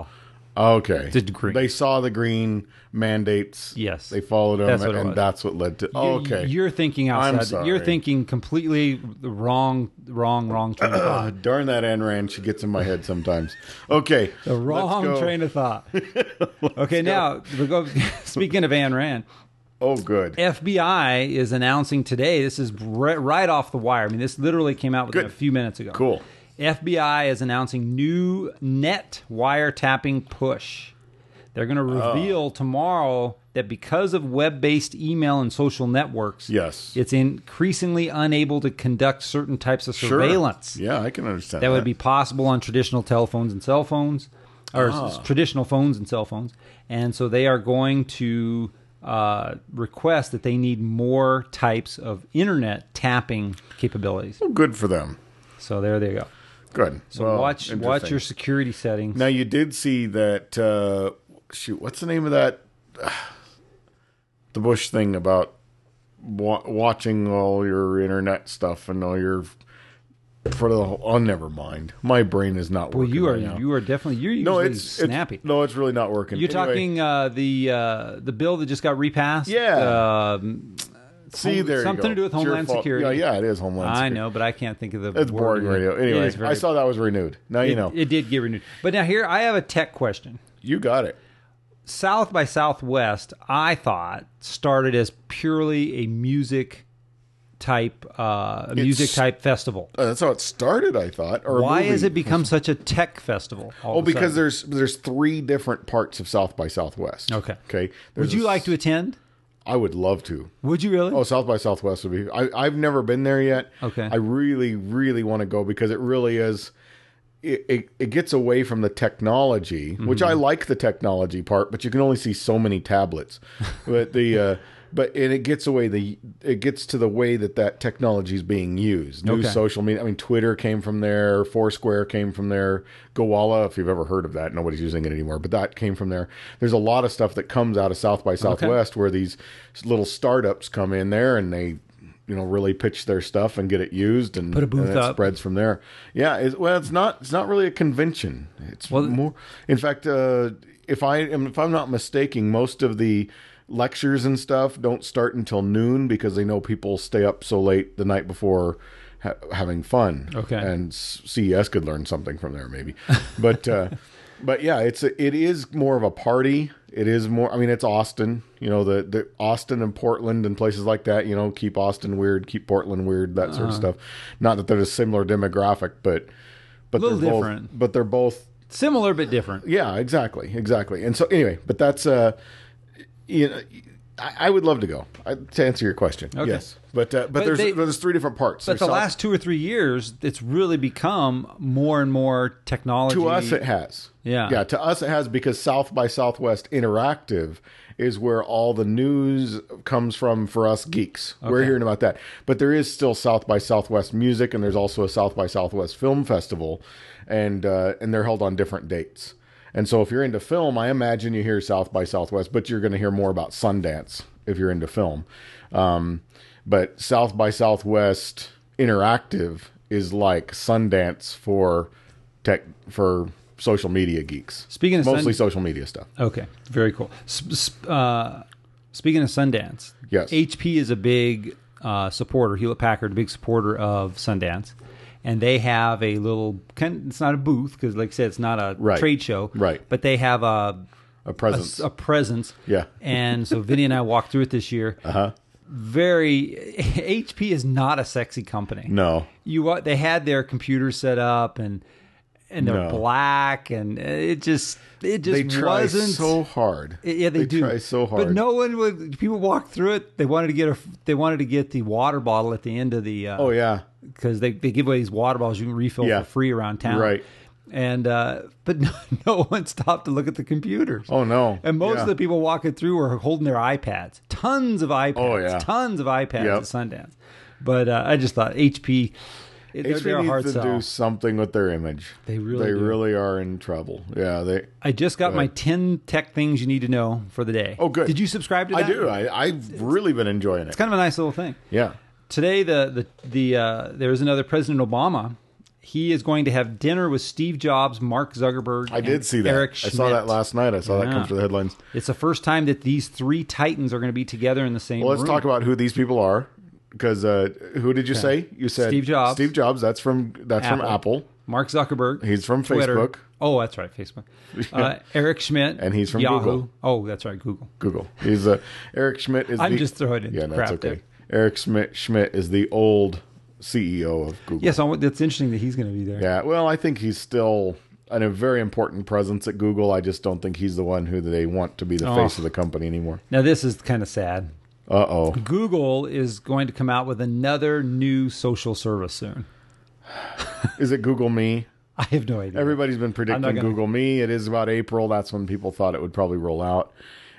Okay. The green. They saw the green mandates. Yes. They followed them, That's what it and was. that's what led to. Oh, okay. You're thinking I'm outside. sorry. You're thinking completely the wrong, wrong, wrong train of thought. Darn that Ayn Rand. She gets in my head sometimes. Okay. The wrong let's go. train of thought. Okay, now we go. Speaking of Ayn Rand, Oh, good. F B I is announcing today. This is r- right off the wire. I mean, this literally came out within Good. a few minutes ago. Cool. F B I is announcing new net wiretapping push. They're going to reveal tomorrow that because of web-based email and social networks, Yes. it's increasingly unable to conduct certain types of Sure. surveillance Yeah, I can understand that that. would be possible on traditional telephones and cell phones, or Ah. s- traditional phones and cell phones. And so they are going to uh, request that they need more types of internet tapping capabilities. Well, good for them. So there they go. Good. So Well, watch watch interesting. your security settings. Now, you did see that. Uh, shoot, what's the name of that? The Bush thing about wa- watching all your internet stuff and all your. For the whole, oh, never mind. My brain is not well, working. you are right now. you are definitely you're usually No, it's snappy. It's, no, it's really not working. You're Anyway, talking uh, the uh, the bill that just got repassed. Yeah. Um, See, home- there you something go. to do with It's your Homeland fault. Security. Yeah, yeah, it is Homeland I Security. know, but I can't think of the. It's boring word. radio. It Anyway, is very- I saw that was renewed. Now you it, know. it did get renewed. But now here I have a tech question. You got it. South by Southwest, I thought, started as purely a music type, uh, a music It's- type festival. Uh, that's how it started, I thought. Or a Why has movie. it become such a tech festival? all Oh, of a because sudden? there's there's three different parts of South by Southwest. Okay. Okay. Would There's you a- like to attend? I would love to. Would you really? Oh, South by Southwest would be. I, I've never been there yet. Okay. I really, really want to go because it really is. It, it, it gets away from the technology, Mm-hmm. which I like the technology part, but you can only see so many tablets. but the uh, but and it gets away the it gets to the way that that technology is being used. New Okay. social media. I mean, Twitter came from there. Foursquare came from there. Gowalla, if you've ever heard of that, nobody's using it anymore, but that came from there. There's a lot of stuff that comes out of South by Southwest where these little startups come in there and they, you know, really pitch their stuff and get it used and Put a booth and it up. spreads from there. Yeah, it's, well, it's not it's not really a convention. It's Well, more. In fact, uh, if I am if I'm not mistaken, most of the lectures and stuff don't start until noon because they know people stay up so late the night before ha- having fun. Okay. And C E S could learn something from there maybe, but uh, but yeah, it's a, it is more of a party. It is more. I mean, it's Austin. You know, the the Austin and Portland and places like that. You know, keep Austin weird, keep Portland weird, that sort of stuff. Not that they're a similar demographic, but but Uh-huh. Little they're different. both. But they're both. Similar but different. Yeah, exactly, exactly. And so anyway, but that's uh, you know, I, I would love to go I, to answer your question. Okay. Yes, but uh, but, But there's they- there's three different parts. But There's the South- last two or three years, it's really become more and more technology. to us it has. Yeah. Yeah, to us it has because South by Southwest Interactive is where all the news comes from for us geeks. We're Okay. hearing about that. But there is still South by Southwest music and there's also a South by Southwest film festival and uh, and they're held on different dates. And so if you're into film, I imagine you hear South by Southwest, but you're going to hear more about Sundance if you're into film. Um, but South by Southwest Interactive is like Sundance for tech for social media geeks. Speaking of mostly Sun- social media stuff. Okay, very cool. Sp- sp- uh, speaking of Sundance, Yes. H P is a big uh, supporter. Hewlett Packard, a big supporter of Sundance, and they have a little. Kind it's not a booth because, like I said, it's not a Right. trade show. Right. But they have a A a, presence. a presence. Yeah. And so Vinny and I walked through it this year. Uh huh. Very H P is not a sexy company. No. You wa- they had their computers set up and and they're No. black and it just it just They try wasn't so hard. yeah, they, They do try so hard. But no one would. People walk through it. They wanted to get a. They wanted to get the water bottle at the end of the. Uh, Oh yeah. because they, they give away these water bottles you can refill Yeah. for free around town. Right. And uh, but no, no one stopped to look at the computers. Oh no. And most Yeah. of the people walking through were holding their iPads. Tons of iPads. Oh, yeah. Tons of iPads Yep. at Sundance. But uh, I just thought H P. They're, H P they're a hard needs to sell. do something with their image. They really they do. really are in trouble. Yeah, they. I just got Go my ahead. ten tech things you need to know for the day. Oh, good. Did you subscribe to I that? do. I, I've really been enjoying it. It's kind of a nice little thing. Yeah. Today, the the the uh, there was another President Obama he is going to have dinner with Steve Jobs, Mark Zuckerberg. I did see that. Eric I Schmidt. saw that last night. I saw that Yeah. come through the headlines. It's the first time that these three titans are going to be together in the same Well, let's room. talk about who these people are. Because uh, who did you say? You said Steve Jobs. Steve Jobs. That's from that's from Apple. Mark Zuckerberg. He's from Twitter. Facebook. Oh, that's right, Facebook. Uh, Eric Schmidt. And he's from Yahoo. Google. Oh, that's right, Google. Google. He's uh, Eric Schmidt is. I'm the, just throwing it Yeah, in no, that's crap okay. there. Eric Schmidt Schmidt is the old C E O of Google. Yes, yeah, so that's interesting that he's going to be there. Yeah. Well, I think he's still an, a very important presence at Google. I just don't think he's the one who they want to be the Oh. face of the company anymore. Now, this is kind of sad. Uh oh. Google is going to come out with another new social service soon. Is it Google Me? I have no idea. Everybody's been predicting gonna- Google Me. It is about April. That's when people thought it would probably roll out.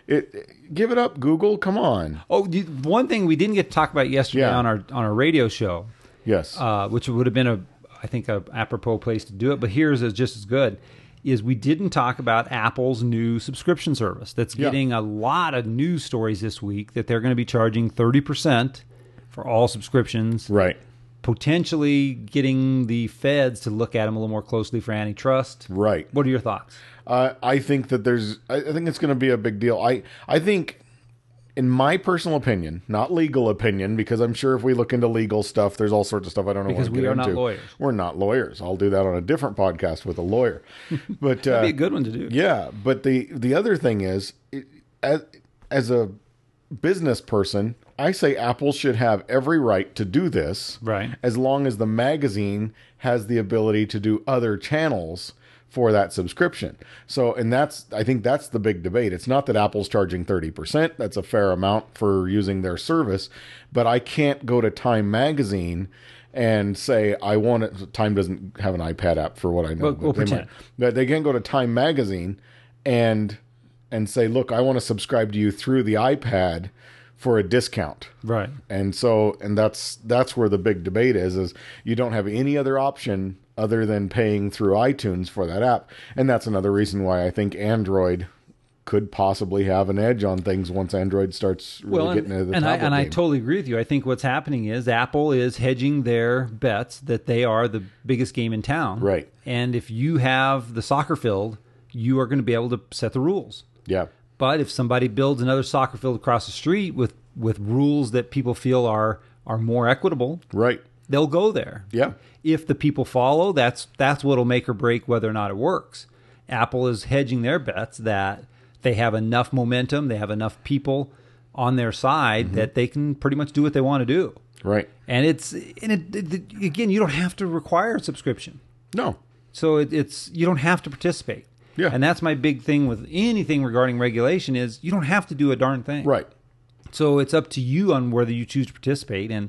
It, give it up, Google. Come on. Oh, you- one thing we didn't get to talk about yesterday Yeah. on our on our radio show, Yes. uh, which would have been a, I think, a apropos place to do it, but here's is just as good, is we didn't talk about Apple's new subscription service that's Yeah. getting a lot of news stories this week that they're going to be charging thirty percent for all subscriptions, right. potentially getting the feds to look at them a little more closely for antitrust. Right. What are your thoughts? Uh, I think that there's. I, I think it's going to be a big deal. I. I think, in my personal opinion, not legal opinion, because I'm sure if we look into legal stuff, there's all sorts of stuff I don't know. Because what to we get are not into. lawyers. We're not lawyers. I'll do that on a different podcast with a lawyer. But uh, That'd be a good one to do. yeah. But the the other thing is, it, as as a business person, I say Apple should have every right to do this, Right. as long as the magazine has the ability to do other channels for that subscription. So, and that's, I think that's the big debate. It's not that Apple's charging thirty percent. That's a fair amount for using their service. But I can't go to Time Magazine and say, I want it. Time doesn't have an iPad app for what I know. Well, but we'll they pretend. might. But they can't go to Time Magazine and, and say, look, I want to subscribe to you through the iPad for a discount. Right. And so, and that's that's where the big debate is, is you don't have any other option other than paying through iTunes for that app. And that's another reason why I think Android could possibly have an edge on things once Android starts really Well, getting and, into the and I tablet and I game. totally agree with you. I think what's happening is Apple is hedging their bets that they are the biggest game in town. Right. And if you have the soccer field, you are going to be able to set the rules. Yeah. But if somebody builds another soccer field across the street with with rules that people feel are are more equitable, Right. they'll go there. Yeah. If the people follow, that's that's what'll make or break whether or not it works. Apple is hedging their bets that they have enough momentum, they have enough people on their side Mm-hmm. that they can pretty much do what they want to do. Right. And it's and it, it, again, you don't have to require a subscription, No. so it, it's you don't have to participate. Yeah. And that's my big thing with anything regarding regulation is you don't have to do a darn thing. Right. So it's up to you on whether you choose to participate, and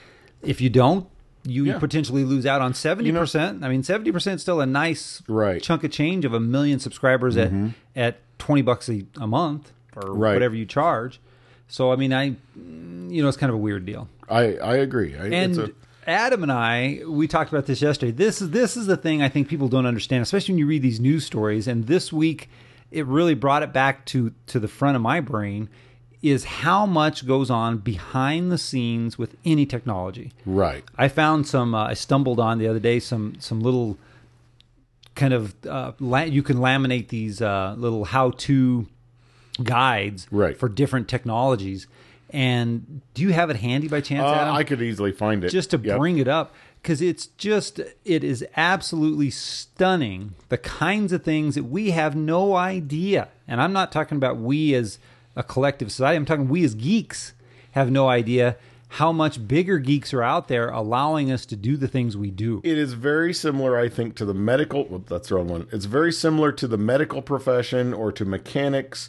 if you don't, you Yeah. potentially lose out on seventy percent. I mean, seventy percent is still a nice Right. chunk of change of a million subscribers at at twenty bucks a, a month or Right. whatever you charge. So I mean, I you know, it's kind of a weird deal. I, I agree. I, And it's a, Adam and I, we talked about this yesterday. This is this is the thing I think people don't understand, especially when you read these news stories. And this week, it really brought it back to to the front of my brain. Is how much goes on behind the scenes with any technology. right. I found some. Uh, I stumbled on the other day some some little kind of uh, la- you can laminate these uh, little how-to guides Right. for different technologies. And do you have it handy by chance, Uh, Adam? I could easily find it. Just to Yep. bring it up, because it's just it is absolutely stunning the kinds of things that we have no idea. And I'm not talking about we as a collective society. I'm talking we as geeks have no idea how much bigger geeks are out there allowing us to do the things we do. It is very similar, I think, to the medical. Well, that's the wrong one. It's very similar to the medical profession or to mechanics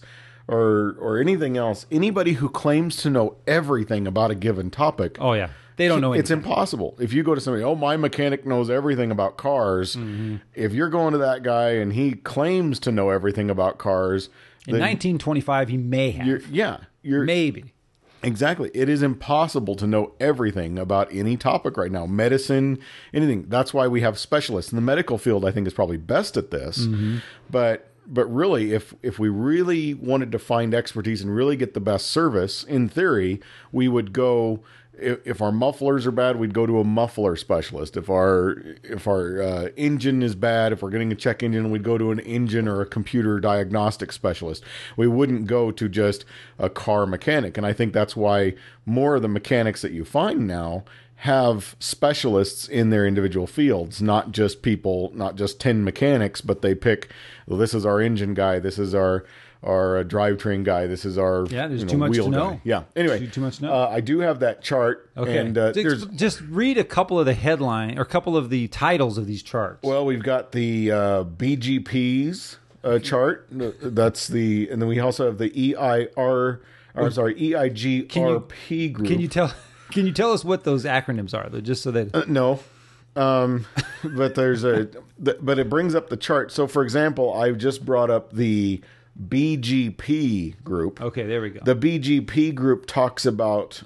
or or anything else. Anybody who claims to know everything about a given topic. Oh yeah, they don't know It's anything. impossible. If you go to somebody, oh, my mechanic knows everything about cars. Mm-hmm. If you're going to that guy and he claims to know everything about cars, In then nineteen twenty-five, he may you're, have, yeah, you're maybe. exactly. It is impossible to know everything about any topic right now. Medicine, anything. That's why we have specialists in the medical field. I think is probably best at this, Mm-hmm. but but really, if if we really wanted to find expertise and really get the best service, in theory, we would go. If, if our mufflers are bad, we'd go to a muffler specialist. If our if our uh, engine is bad, if we're getting a check engine, we'd go to an engine or a computer diagnostic specialist. We wouldn't go to just a car mechanic. And I think that's why more of the mechanics that you find now have specialists in their individual fields, not just people, not just ten mechanics, but they pick, well, this is our engine guy, this is our our uh, drivetrain guy, this is our yeah. There's you know, too much wheel to know. guy. Yeah. Anyway, too, too much to know. Uh, I do have that chart. Okay. And uh, just, there's just read a couple of the headline or a couple of the titles of these charts. well, we've got the uh, B G Ps uh, chart. That's the, and then we also have the E I R. Or sorry, E I G R P group. Can you tell? Can you tell us what those acronyms are, though, just so that Uh, no, um, but there's a, th- but it brings up the chart. So, for example, I just brought up the B G P group. okay, there we go. The B G P group talks about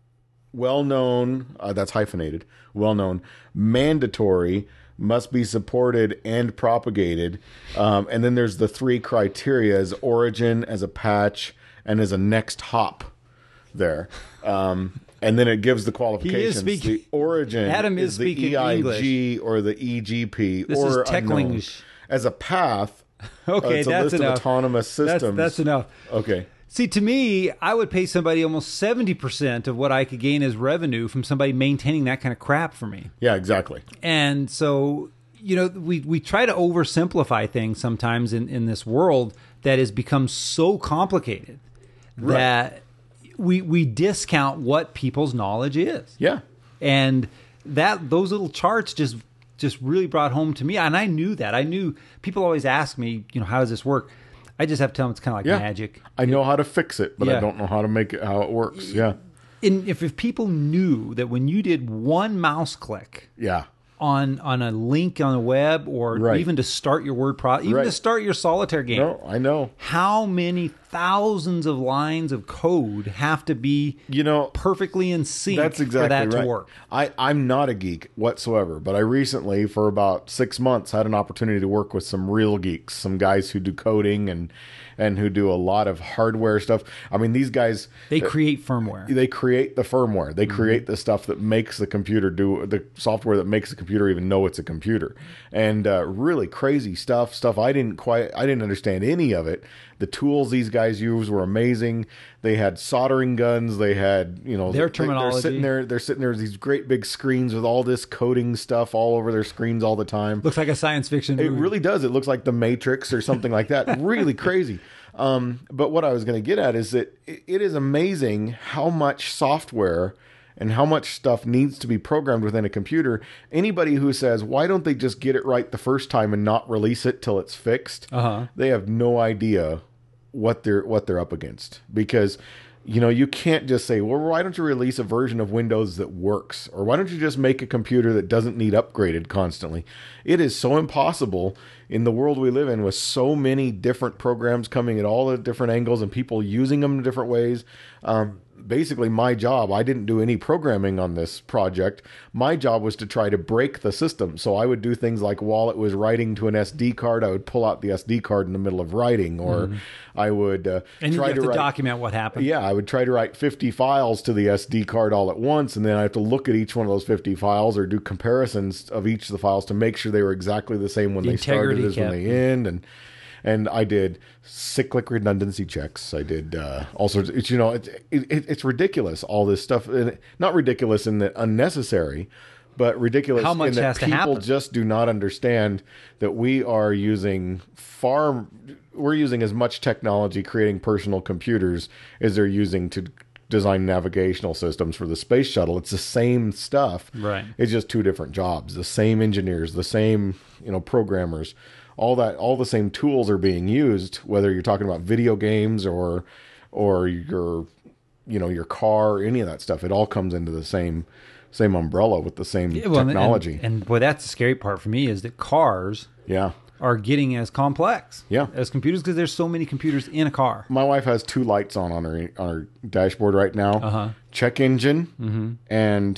well-known, uh, that's hyphenated, well-known, mandatory, must be supported and propagated. Um, and then there's the three criteria as origin, as a patch, and as a next hop there. Um, and then it gives the qualifications. speaking- the origin Adam is is the speaking E I G or the E G P This or is tech unknown. English. As a path, Okay, uh, it's a that's list enough. of autonomous systems. That's, that's enough. Okay. See, to me, I would pay somebody almost seventy percent of what I could gain as revenue from somebody maintaining that kind of crap for me. Yeah, exactly. And so, you know, we, we try to oversimplify things sometimes in, in this world that has become so complicated Right. that we we discount what people's knowledge is. Yeah. And that those little charts just just really brought home to me. And I knew that. I knew people always ask me, you know, how does this work? I just have to tell them it's kind of like Yeah. magic. I know how to fix it, but Yeah. I don't know how to make it how it works. Yeah. And if, if people knew that when you did one mouse click Yeah. on on a link on the web, or Right. even to start your word pro, even Right. to start your solitaire game, No, I know. how many thousands of lines of code have to be You know, perfectly in sync that's exactly for that right. to work? I, I'm not a geek whatsoever, but I recently, for about six months, had an opportunity to work with some real geeks, some guys who do coding and and who do a lot of hardware stuff. I mean, these guys, They create firmware. they create the firmware. They Mm-hmm. create the stuff that makes the computer do the software that makes the computer even know it's a computer. And uh, really crazy stuff, stuff I didn't quite, I didn't understand any of it. The tools these guys use were amazing. They had soldering guns. They had, you know, Their they- terminology. They're sitting there. They're sitting there with these great big screens with all this coding stuff all over their screens all the time. Looks like a science fiction movie. It really does. It looks like The Matrix or something like that. Really crazy. Um, but what I was going to get at is that it, it is amazing how much software and how much stuff needs to be programmed within a computer. Anybody who says, why don't they just get it right the first time and not release it till it's fixed? Uh-huh. They have no idea what they're what they're up against, because you know, you can't just say, well, why don't you release a version of Windows that works? Or why don't you just make a computer that doesn't need upgraded constantly? It is so impossible in the world we live in, with so many different programs coming at all the different angles and people using them in different ways. Um, basically, my job, I didn't do any programming on this project. My job was to try to break the system. So I would do things like, while it was writing to an S D card, I would pull out the S D card in the middle of writing, or mm-hmm. I would uh, and you try have to, to write, document what happened. Yeah, I would try to write fifty files to the S D card all at once, and then I have to look at each one of those fifty files or do comparisons of each of the files to make sure they were exactly the same when The they started as kept. when they end. And and I did cyclic redundancy checks. I did uh, all sorts. Of, it's you know, it's it, it's ridiculous, all this stuff. And it, not ridiculous in that unnecessary, but ridiculous How much in that has to people happen? just do not understand that we are using far. We're using as much technology creating personal computers as they're using to design navigational systems for the space shuttle. It's the same stuff. Right. It's just two different jobs. The same engineers, the same, you know, programmers, all that, all the same tools are being used, whether you're talking about video games or, or your, you know, your car, any of that stuff. It all comes into the same, same umbrella with the same Yeah, well, and- technology. And, and boy, that's the scary part for me, is that cars yeah. are getting as complex Yeah. as computers, because there's so many computers in a car. My wife has two lights on on her on her dashboard right now. Uh-huh. Check engine and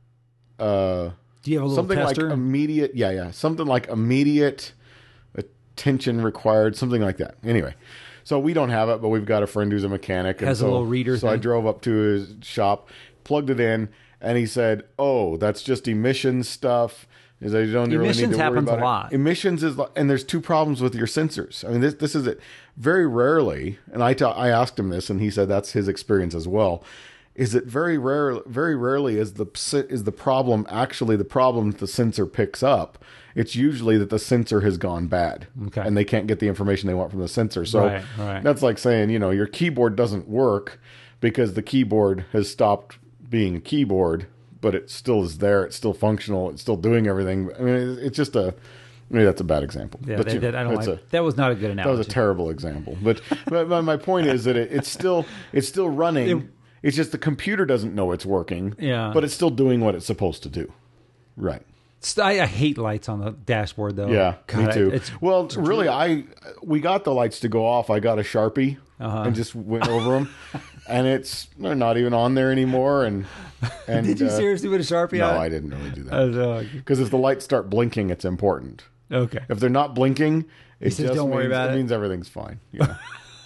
uh, Do you have a little something tester? like immediate. Yeah, yeah, something like immediate uh, tension required, something like that. Anyway, so we don't have it, but we've got a friend who's a mechanic. And Has a so, little reader So I thing. drove up to his shop, plugged it in, and he said, "Oh, that's just emissions stuff." Is that you don't really need Emissions to worry happens about a it. lot. Emissions is, and there's two problems with your sensors. I mean, this this is it. Very rarely, and I ta- I asked him this, and he said that's his experience as well. Is it very rare? Very rarely is the is the problem actually the problem that the sensor picks up. It's usually that the sensor has gone bad, Okay. and they can't get the information they want from the sensor. So Right, right. that's like saying, you know, your keyboard doesn't work because the keyboard has stopped being a keyboard, but it still is there. It's still functional. It's still doing everything. I mean, it's just a. Maybe that's a bad example. Yeah, but, that, you know, that, I don't it's like. a- that was not a good that analogy. was a terrible example, but but, but my point is that it, it's still it's still running. It- it's just the computer doesn't know it's working. Yeah. but it's still doing what it's supposed to do. Right. I, I hate lights on the dashboard, though. Yeah, God, me too. I- it's well, really, I we got the lights to go off. I got a Sharpie Uh-huh. and just went over them, and it's they're not even on there anymore. And and Did you uh, seriously put a Sharpie No, on? I didn't really do that I uh, because if the lights start blinking, it's important. okay. If they're not blinking, it says, just "Don't worry means, about it." means everything's fine. Yeah.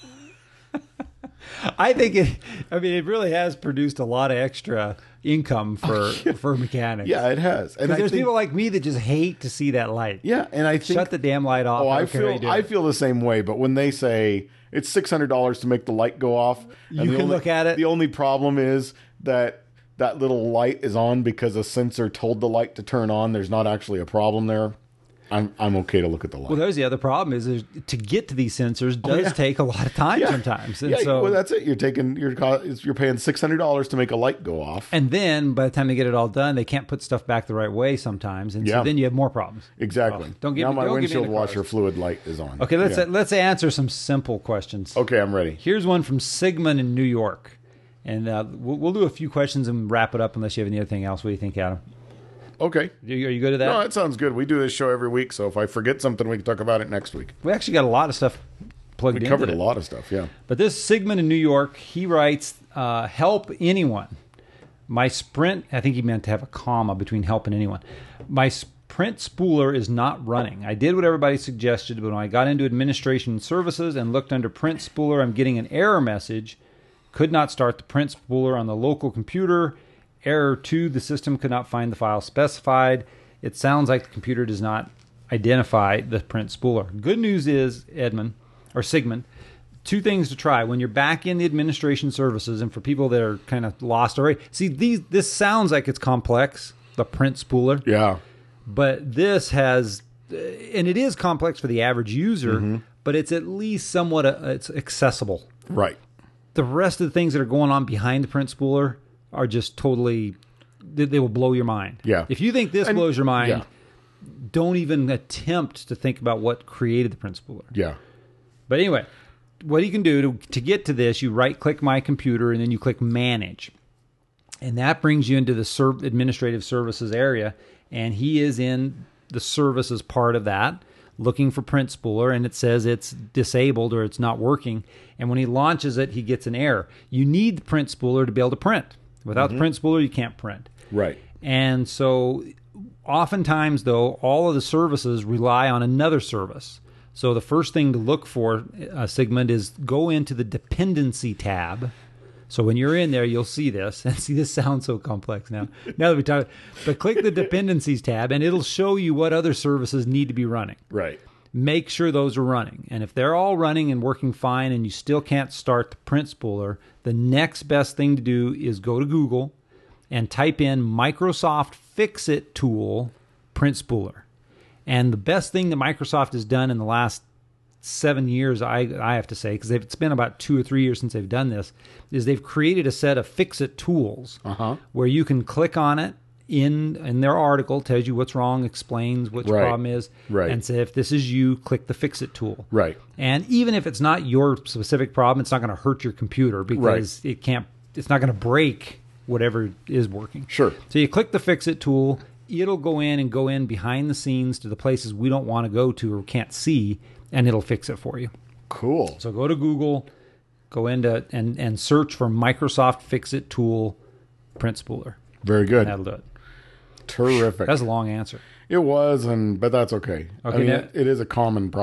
I think it. I mean, it really has produced a lot of extra income for for mechanics. Yeah, it has. And Because I there's think, people like me that just hate to see that light. yeah, and I think Shut the damn light off. Oh, I don't care how you feel do I it. feel the same way. But when they say it's six hundred dollars to make the light go off, and You the can only- look at it. The only problem is that that little light is on because a sensor told the light to turn on. There's not actually a problem there. I'm I'm okay to look at the light. Well, there's the other problem is, is to get to these sensors does Oh, yeah. take a lot of time Yeah. sometimes, and yeah, so well, that's it. You're taking you're co- you're paying six hundred dollars to make a light go off. and then by the time they get it all done, they can't put stuff back the right way sometimes, and Yeah. so then you have more problems. Exactly. Oh, don't get now me- my don't get me windshield into cars. washer fluid light is on. Okay, let's Yeah. let's answer some simple questions. Okay, I'm ready. Here's one from Sigmund in New York, and uh, we'll, we'll do a few questions and wrap it up unless you have anything else. What do you think, Adam? Okay. Are you, are you good at that? No, that sounds good. We do this show every week, so if I forget something, we can talk about it next week. We actually got a lot of stuff plugged We in. covered a today. lot of stuff. Yeah. But this Sigmund in New York, he writes, uh, "Help anyone. My Sprint." I think he meant to have a comma between help and anyone. My Sprint spooler is not running. I did what everybody suggested, but when I got into administration services and looked under print spooler, I'm getting an error message. Could not start the print spooler on the local computer. Error two, the system could not find the file specified. It sounds like the computer does not identify the print spooler. Good news is, Edmund, or Sigmund, two things to try. When you're back in the administration services, and for people that are kind of lost already, see, these this sounds like it's complex, the print spooler, Yeah. but this has, and it is complex for the average user, Mm-hmm. but it's at least somewhat uh, it's accessible. Right. The rest of the things that are going on behind the print spooler are just totally, they, they will blow your mind. Yeah. If you think this And- blows your mind, yeah. don't even attempt to think about what created the print spooler. Yeah. But anyway, what you can do to, to get to this, you right click My Computer and then you click Manage. And that brings you into the serv- administrative services area. And he is in the services part of that, looking for print spooler, and it says it's disabled or it's not working. And when he launches it, he gets an error. You need the print spooler to be able to print. Without the print spooler, you can't print. Right. And so oftentimes, though, all of the services rely on another service. So the first thing to look for, uh, Sigmund, is go into the dependency tab. So when you're in there, you'll see this. And see, this sounds so complex now. Now that we talk, but click the dependencies tab, and it'll show you what other services need to be running. Right. Make sure those are running. And if they're all running and working fine and you still can't start the print spooler, the next best thing to do is go to Google and type in Microsoft Fix-It tool print spooler. And the best thing that Microsoft has done in the last seven years, I, I have to say, because it's been about two or three years since they've done this, is they've created a set of Fix-It tools Uh-huh. where you can click on it in in their article, tells you what's wrong, explains what your Right. problem is, Right. and say if this is you, click the Fix-It tool. Right. And even if it's not your specific problem, it's not going to hurt your computer because it can't. It's not going to break whatever is working. Sure. So you click the Fix-It tool. It'll go in and go in behind the scenes to the places we don't want to go to or can't see, and it'll fix it for you. Cool. So go to Google, go into and and search for Microsoft Fix-It tool print spooler. Very good. That'll do it. Terrific. That's a long answer. It was, and but that's okay. I Okay, mean, now- it, it is a common problem.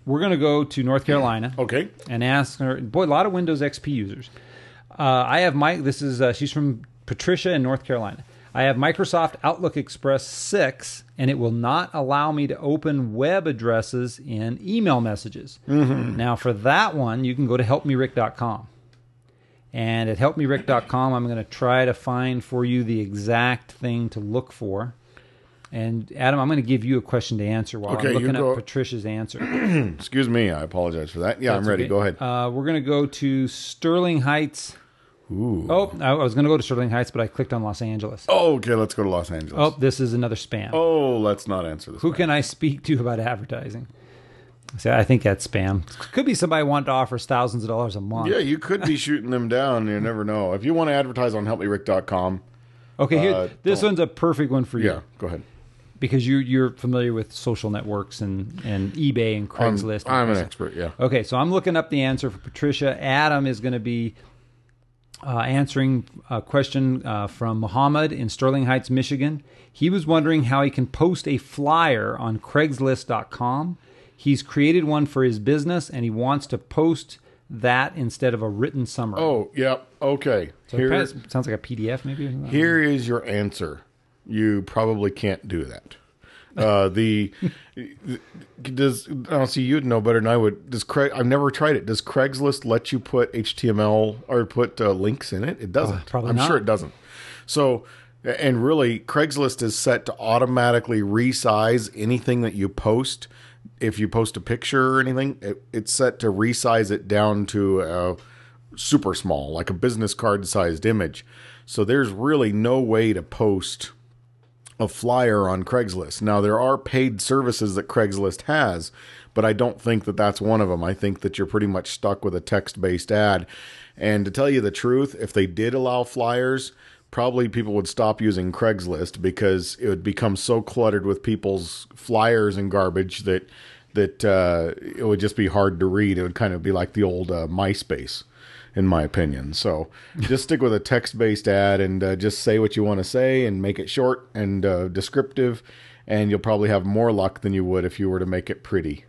we're going to go to North Carolina. Okay. And ask her. Boy, a lot of Windows X P users. Uh, I have my. This is uh, she's from Patricia in North Carolina. I have Microsoft Outlook Express six, and it will not allow me to open web addresses in email messages. Mm-hmm. Now, for that one, you can go to help me rick dot com. And at help me rick dot com, I'm going to try to find for you the exact thing to look for. And, Adam, I'm going to give you a question to answer while Okay, I'm looking you go. up Patricia's answer. Excuse me. I apologize for that. Yeah, That's I'm ready. okay. Go ahead. Uh, we're going to go to Sterling Heights. Ooh. Oh, I I was going to go to Sterling Heights, but I clicked on Los Angeles. Oh, okay, let's go to Los Angeles. Oh, this is another spam. Oh, let's not answer this. Who one. can I speak to about advertising? See, I think that's spam. Could be somebody wanting to offer us thousands of dollars a month. Yeah, you could be shooting them down. You never know. If you want to advertise on help me rick dot com. Okay, here, Uh, this don't- one's a perfect one for you. Yeah, go ahead. Because you, you're familiar with social networks and, and eBay and I'm, Craigslist. and I'm an stuff. expert, yeah. Okay, so I'm looking up the answer for Patricia. Adam is going to be uh, answering a question uh, from Muhammad in Sterling Heights, Michigan. He was wondering how he can post a flyer on Craigslist dot com. He's created one for his business, and he wants to post that instead of a written summary. Oh, yep. Okay. so Here, it sounds like a P D F, maybe. Or something? here is your answer. You probably can't do that. Uh, the does I'll see you'd know better than I would. Does Craig? I've never tried it. Does Craigslist let you put H T M L or put uh, links in it? It doesn't. Uh, probably I'm not. sure it doesn't. So, and really, Craigslist is set to automatically resize anything that you post. If you post a picture or anything, it, it's set to resize it down to a super small, like a business card sized image. So there's really no way to post a flyer on Craigslist. Now, there are paid services that Craigslist has, but I don't think that that's one of them. I think that you're pretty much stuck with a text-based ad. And to tell you the truth, if they did allow flyers, probably people would stop using Craigslist because it would become so cluttered with people's flyers and garbage that that uh, it would just be hard to read. It would kind of be like the old uh, MySpace, in my opinion. So just stick with a text-based ad and uh, just say what you want to say and make it short and uh, descriptive, and you'll probably have more luck than you would if you were to make it pretty.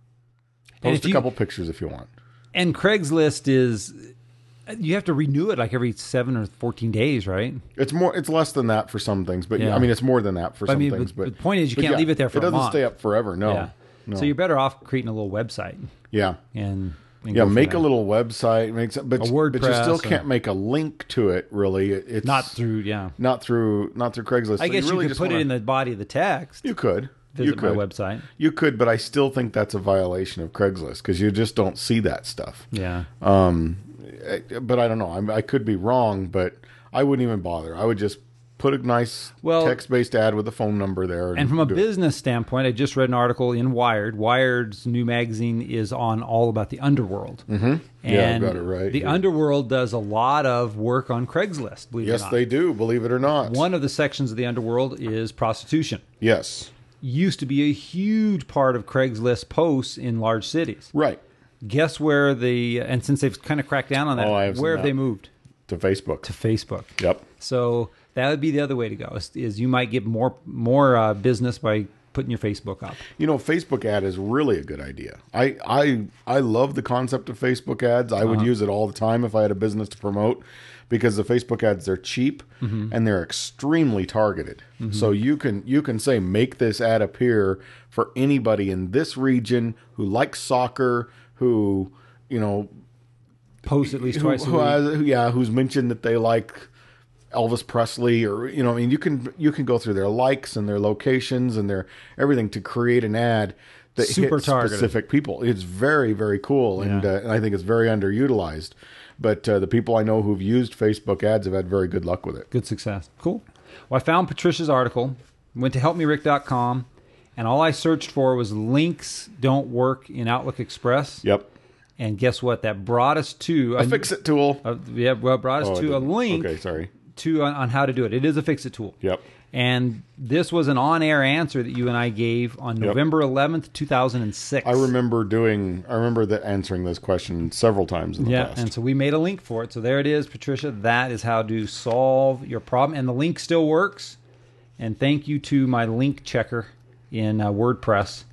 And Post if a you- couple pictures if you want. And Craigslist is, you have to renew it like every seven or fourteen days, right? It's more. It's less than that for some things, but Yeah. I mean, it's more than that for But I some mean, things. but But the point is you but can't leave it there for It a doesn't month. stay up forever. No. Yeah. no. So you're better off creating a little website yeah. and, and Yeah, go from make a there. little website, make some, but, A but you still WordPress or- can't make a link to it. Really, It- it's not through yeah. not through not through Craigslist. I So guess you, really could just put it wanna- in the body of the text. You could Visit you could my website. You could, but I still think that's a violation of Craigslist because you just don't see that stuff. Yeah. Um, eh, but I don't know. I'm, I could be wrong, but I wouldn't even bother. I would just put a nice Well- text-based ad with a phone number there. And, And from a do it. business standpoint, I just read an article in Wired. Wired's new magazine is on all about the underworld. Mm-hmm. Yeah, I've And got it right the here. underworld does a lot of work on Craigslist, believe it or Yes, not. they do. Believe it or not. One of the sections of the underworld is prostitution. Yes. Used to be a huge part of Craigslist posts in large cities. Right. Guess where the, and since they've kind of cracked down on that, Oh, I have seen where have that. they moved? To Facebook. To Facebook. Yep. So that would be the other way to go, is, is you might get more more uh, business by putting your Facebook up. You know, Facebook ad is really a good idea. I I I love the concept of Facebook ads. I would Uh-huh. use it all the time if I had a business to promote because the Facebook ads, they're cheap Mm-hmm. and they're extremely targeted. So you can you can say make this ad appear for anybody in this region who likes soccer, who, you know, Post at least who, twice a who week. has, who, yeah, who's mentioned that they like Elvis Presley, or you know, I mean, you can you can go through their likes and their locations and their everything to create an ad that Super hits targeted. specific people. It's very very cool, and, Yeah. uh, and I think it's very underutilized. But uh, the people I know who've used Facebook ads have had very good luck with it. Good success. Cool. Well, I found Patricia's article, went to help me rick dot com, and all I searched for was links don't work in Outlook Express. Yep, And guess what? That brought us to a fix it tool. Uh, yeah, well, brought us Oh, I to a didn't. link Okay, sorry. to on, on how to do it. It is a fix it tool. Yep. And this was an on-air answer that you and I gave on Yep. November eleventh, two thousand six. I remember doing. I remember that answering this question several times in the Yeah, past. and so we made a link for it. So there it is, Patricia. That is how to solve your problem. And the link still works. And thank you to my link checker in uh, WordPress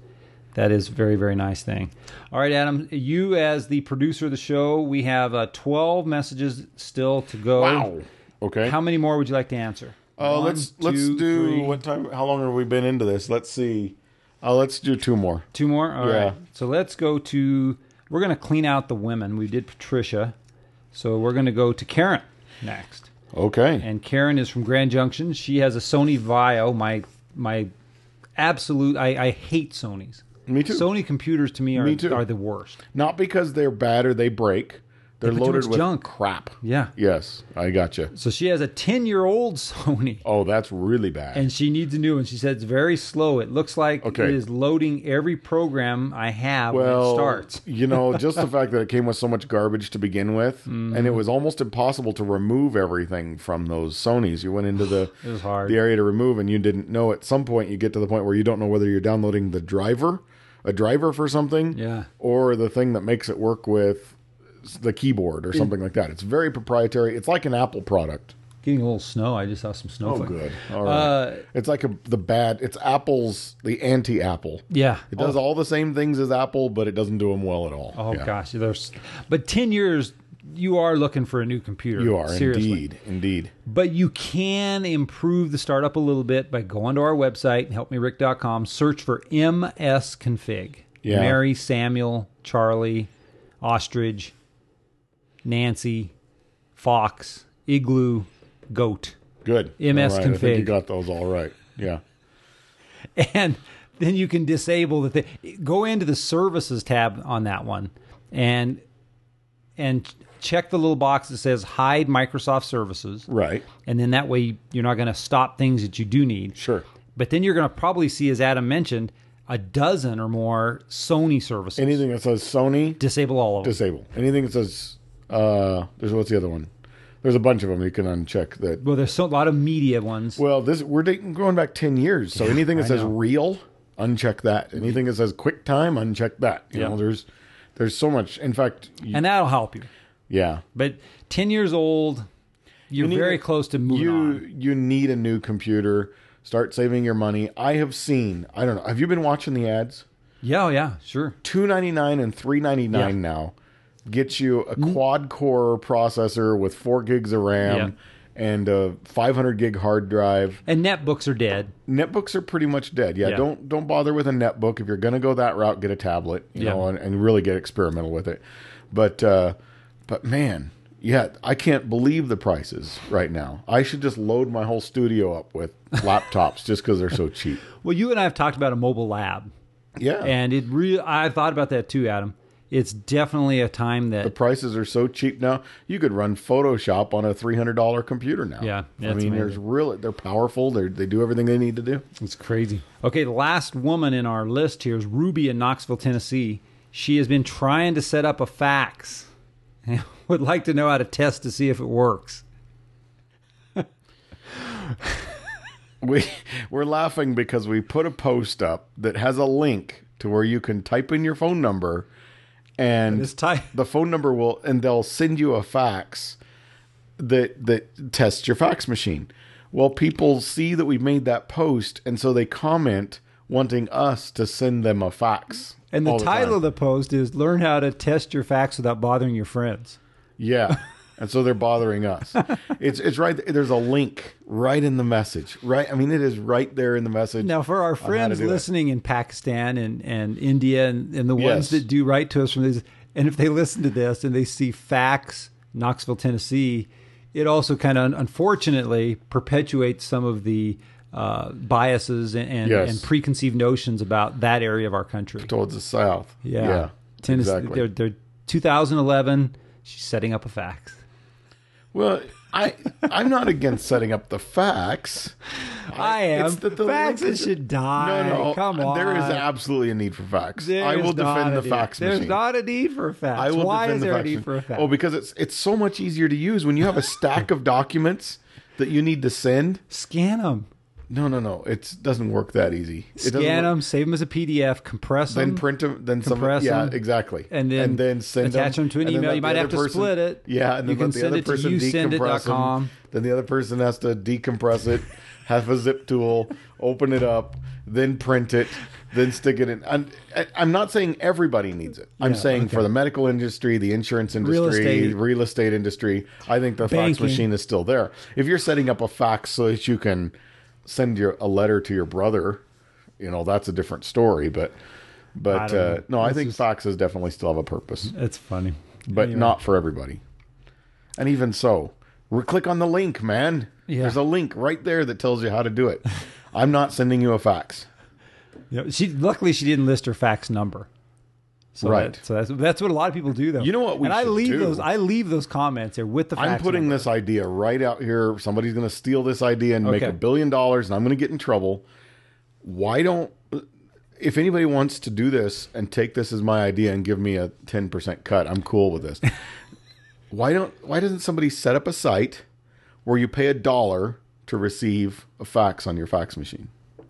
That is a very, very nice thing. All right, Adam, you as the producer of the show, we have uh, twelve messages still to go. Wow. Okay. How many more would you like to answer? Uh, One, let's let's two, do three. what time? How long have we been into this? Let's see. Uh, let's do two more. Two more? All right. Yeah. So let's go to, we're going to clean out the women. We did Patricia. So we're going to go to Karen next. Okay. And Karen is from Grand Junction. She has a Sony Vaio, my my absolute, I, I hate Sonys. Me too. Sony computers to me are, Me too. are the worst. Not because they're bad or they break. They're They put too loaded much with junk. crap. Yeah. Yes, I gotcha. So she has a ten-year-old Sony. Oh, that's really bad. And she needs a new one. She said it's very slow. It looks like Okay. it is loading every program I have well, when it starts. you know, just the fact that it came with so much garbage to begin with, Mm-hmm. and it was almost impossible to remove everything from those Sonys. You went into the It was hard. the area to remove, and you didn't know. At some point, you get to the point where you don't know whether you're downloading the driver, a driver for something, Yeah. or the thing that makes it work with the keyboard or something like that. It's very proprietary. It's like an Apple product. Getting a little snow. I just saw some Oh, snowflake. good. All right. Uh, it's like a, the bad. It's Apple's the anti-Apple. yeah. It does all the same things as Apple, but it doesn't do them well at all. Oh, Yeah. gosh. There's, but ten years, you are looking for a new computer. You are, Seriously. indeed. Indeed. But you can improve the startup a little bit by going to our website, help me rick dot com, search for M S config. Yeah. Mary, Samuel, Charlie, Ostrich, Nancy, Fox, Igloo, Goat. Good. M S All right. I think you config. got those all right. Yeah. And then you can disable the thing. Go into the services tab on that one and and check the little box that says hide Microsoft services. Right. And then that way you're not going to stop things that you do need. Sure. But then you're going to probably see, as Adam mentioned, a dozen or more Sony services. Anything that says Sony, Disable all of them. disable. Anything that says, uh, there's what's the other one? There's a bunch of them you can uncheck that. Well, there's so, a lot of media ones. Well, this we're dating, going back ten years. So anything that I says know. real, uncheck that. Anything that says QuickTime, uncheck that. You Yeah. know, there's there's so much. In fact, you- and that'll help you. yeah. But ten years old, you're You need very a- close to moving you on. you need a new computer. Start saving your money. I have seen. I don't know. Have you been watching the ads? Yeah, oh, yeah, sure. two ninety-nine and three ninety-nine now gets you a Mm-hmm. quad core processor with four gigs of RAM and a five hundred gig hard drive. And netbooks are dead. Netbooks are pretty much dead. Yeah, Yeah. don't don't bother with a netbook. If you're going to go that route, get a tablet, you Yeah. know, and, and really get experimental with it. But uh, but man, yeah, I can't believe the prices right now. I should just load my whole studio up with laptops just because they're so cheap. Well, you and I have talked about a mobile lab. Yeah. And it really, I thought about that too, Adam. It's definitely a time The that prices are so cheap now. You could run Photoshop on a three hundred dollar computer now. Yeah, I that's mean, there's amazing. really they're powerful. They they do everything they need to do. it's crazy. Okay, the last woman in our list here is Ruby in Knoxville, Tennessee. She has been trying to set up a fax and would like to know how to test to see if it works. We we're laughing because we put a post up that has a link to where you can type in your phone number, and This type. the phone number will and they'll send you a fax that that tests your fax machine. Well, people see that we've made that post, and so they comment wanting us to send them a fax. And the all title time. of the post is Learn How to Test Your Fax Without Bothering Your Friends. Yeah. And so they're bothering us. It's it's right. There's a link right in the message. Right. I mean, it is right there in the message. Now, for our on how to friends do that. listening in Pakistan and, and India and, and the Yes. ones that do write to us from these, and if they listen to this and they see fax, Knoxville, Tennessee, it also kind of unfortunately perpetuates some of the uh, biases and, and, Yes. and preconceived notions about that area of our country. towards the south. Yeah. Yeah. Tennessee, exactly. they're, they're two thousand eleven, she's setting up a fax. Well, I I'm not against setting up the fax. I am. it's that the Faxes link is- should die. No, no, Come on. There is absolutely a need for fax. I There's will not defend a the need. fax There's machine. not a need for a fax. I will Why defend is the there a fax need machine. for a fax? Oh, because it's it's so much easier to use when you have a stack of documents that you need to send. Scan them. No, no, no. It doesn't work that easy. It doesn't Scan work- them, save them as a P D F, compress them, then print them, then some, compress yeah, them, exactly, and then, and then send attach them, to an and then email. let You the might have other to person- split it. Yeah, and then you let can the send other it to person you send it dot decompress them. com. Then the other person has to decompress it, have a zip tool, open it up, then print it, then stick it in. I'm, I'm not saying everybody needs it. I'm Yeah, saying okay. for the medical industry, the insurance industry, Real estate. real estate industry, I think the fax Banking. machine is still there. If you're setting up a fax so that you can send your a letter to your brother, you know, that's a different story. But but I don't uh, know. no, I This think is- faxes definitely still have a purpose, It's funny. but Anyway. not for everybody. And even so, re- click on the link, man. Yeah. There's a link right there that tells you how to do it. I'm not sending you a fax. You know, she luckily she didn't list her fax number. So Right. That, so that's that's what a lot of people do though. You know what we and I should leave do? those I leave those comments there with the fax I'm putting number. this idea right out here. Somebody's going to steal this idea and make Okay. a billion dollars, and I'm going to get in trouble. Why don't, if anybody wants to do this and take this as my idea and give me a ten percent cut, I'm cool with this. why don't, why doesn't somebody set up a site where you pay a dollar to receive a fax on your fax machine?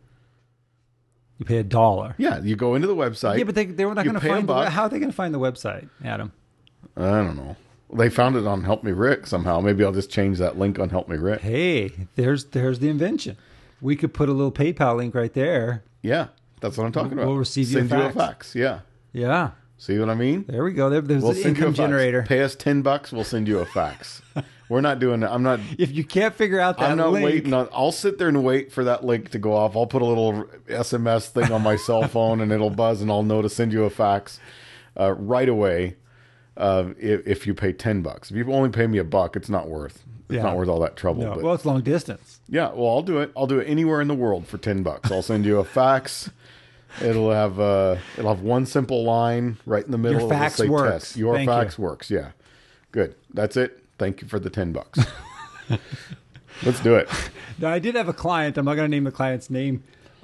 You pay a dollar. Yeah, you go into the website. Yeah, but they they're not you going to pay a find the, buck. how are they going to find the website, Adam? I don't know. They found it on Help Me Rick somehow. Maybe I'll just change that link on Help Me Rick. Hey, there's there's the invention. We could put a little PayPal link right there. Yeah, that's what I'm talking about. We'll receive you a Send you a fax. fax. Yeah. Yeah, See what I mean? there we go. There, there's We'll an send you a income fax. generator. Pay us ten bucks. We'll send you a fax. We're not doing that. I'm not. If you can't figure out that I'm not link, waiting on. I'll sit there and wait for that link to go off. I'll put a little S M S thing on my cell phone, and it'll buzz, and I'll know to send you a fax uh, right away. Uh, if, if you pay ten bucks, if you only pay me a buck, it's not worth. It's Yeah. not worth all that trouble. no, but well, it's long distance. yeah, well, I'll do it. I'll do it anywhere in the world for ten bucks. I'll send you a fax. It'll have uh, it'll have one simple line right in the middle. Your It'll fax say works. Test. Your Thank fax you. works. Yeah, good. That's it. Thank you for the ten bucks. Let's do it. Now, I did have a client. I'm not going to name the client's name.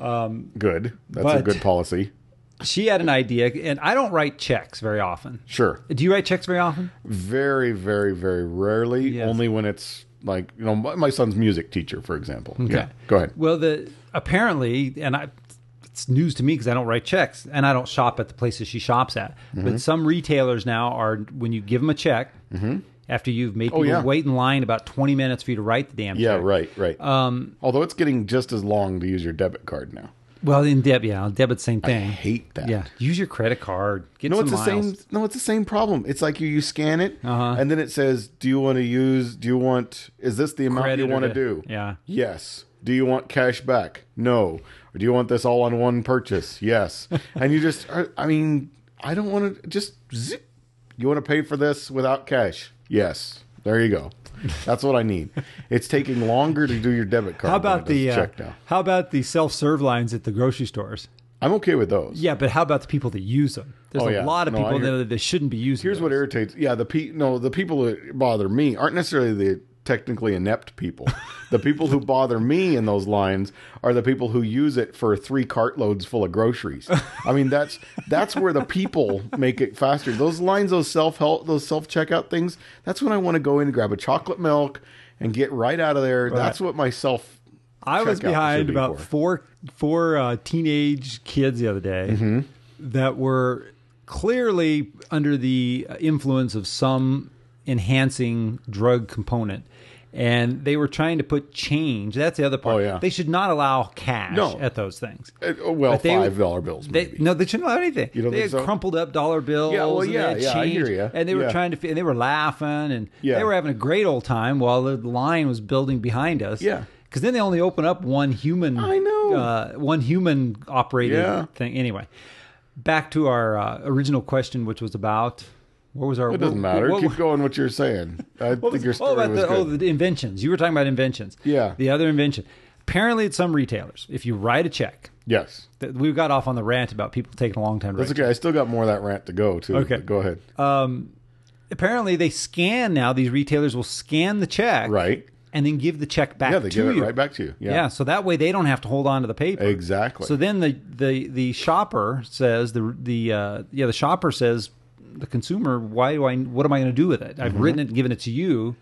Good. That's a But- good policy. She had an idea, and I don't write checks very often. Sure. Do you write checks very often? Very, very, very rarely. Yes. Only when it's like, you know, my, my son's music teacher, for example. Yeah. Go ahead. Well, the apparently, and I, it's news to me because I don't write checks and I don't shop at the places she shops at. Mm-hmm. But some retailers now are when you give them a check after you've made Oh, people yeah. wait in line about twenty minutes for you to write the damn Yeah, check. right, right. Um, Although it's getting just as long to use your debit card now. Well, in deb, yeah, debit's same I thing. hate that. Yeah, use your credit card. Get No, some it's the miles. same. No, it's the same problem. It's like you, you scan it, Uh-huh. and then it says, "Do you want to use? Do you want? Is this the amount Credit you or want to de- do? yeah. Yes. Do you want cash back? No. Or do you want this all on one purchase? Yes. And you just, are- I mean, I don't want to just zip. You want to pay for this without cash? Yes. There you go. That's what I need. It's taking longer to do your debit card. How than about it does the uh, check now? how about the self-serve lines at the grocery stores? I'm okay with those. Yeah, but how about the people that use them? There's Oh, a yeah. lot of No, I people hear- that, that shouldn't be using. Here's what those. irritates. Yeah, the pe- no, the people that bother me aren't necessarily the technically inept people. The people who bother me in those lines are the people who use it for three cartloads full of groceries. I mean, that's that's where the people make it faster. Those lines, those self help, those self checkout things. That's when I want to go in and grab a chocolate milk and get right out of there. That's what my self. I was checkout behind should be about for. four four uh, teenage kids the other day Mm-hmm. that were clearly under the influence of some enhancing drug component. And they were trying to put change. That's the other part. Oh, yeah. They should not allow cash No. at those things. Uh, well, But they- five dollar bills. They, Maybe. no, they shouldn't allow anything. You don't they think had so? crumpled up dollar bills. Yeah, well, and they yeah, had yeah, I change, hear ya. And they were Yeah. trying to, and they were laughing, and Yeah. they were having a great old time while the line was building behind us. Yeah. because then they only open up one human. I know. uh, one human operated Yeah. thing. Anyway, back to our uh, original question, which was about what was our? It doesn't what- matter. what- Keep going. What you're saying. I what think was- your story oh, about was the, good. oh, the inventions. You were talking about inventions. Yeah. The other invention. Apparently, at some retailers, if you write a check, Yes. th- we got off on the rant about people taking a long time to That's write. okay. I still got more of that rant to go too. Okay. but Go ahead. Um, apparently, they scan now. These retailers will scan the check, Right. and then give the check back. Yeah, they to give it you. right back to you. Yeah. Yeah. so that way they don't have to hold on to the paper. Exactly. So then the the the shopper says the the uh, yeah the shopper says the consumer, why do I what am I going to do with it? I've Mm-hmm. written it and given it to you,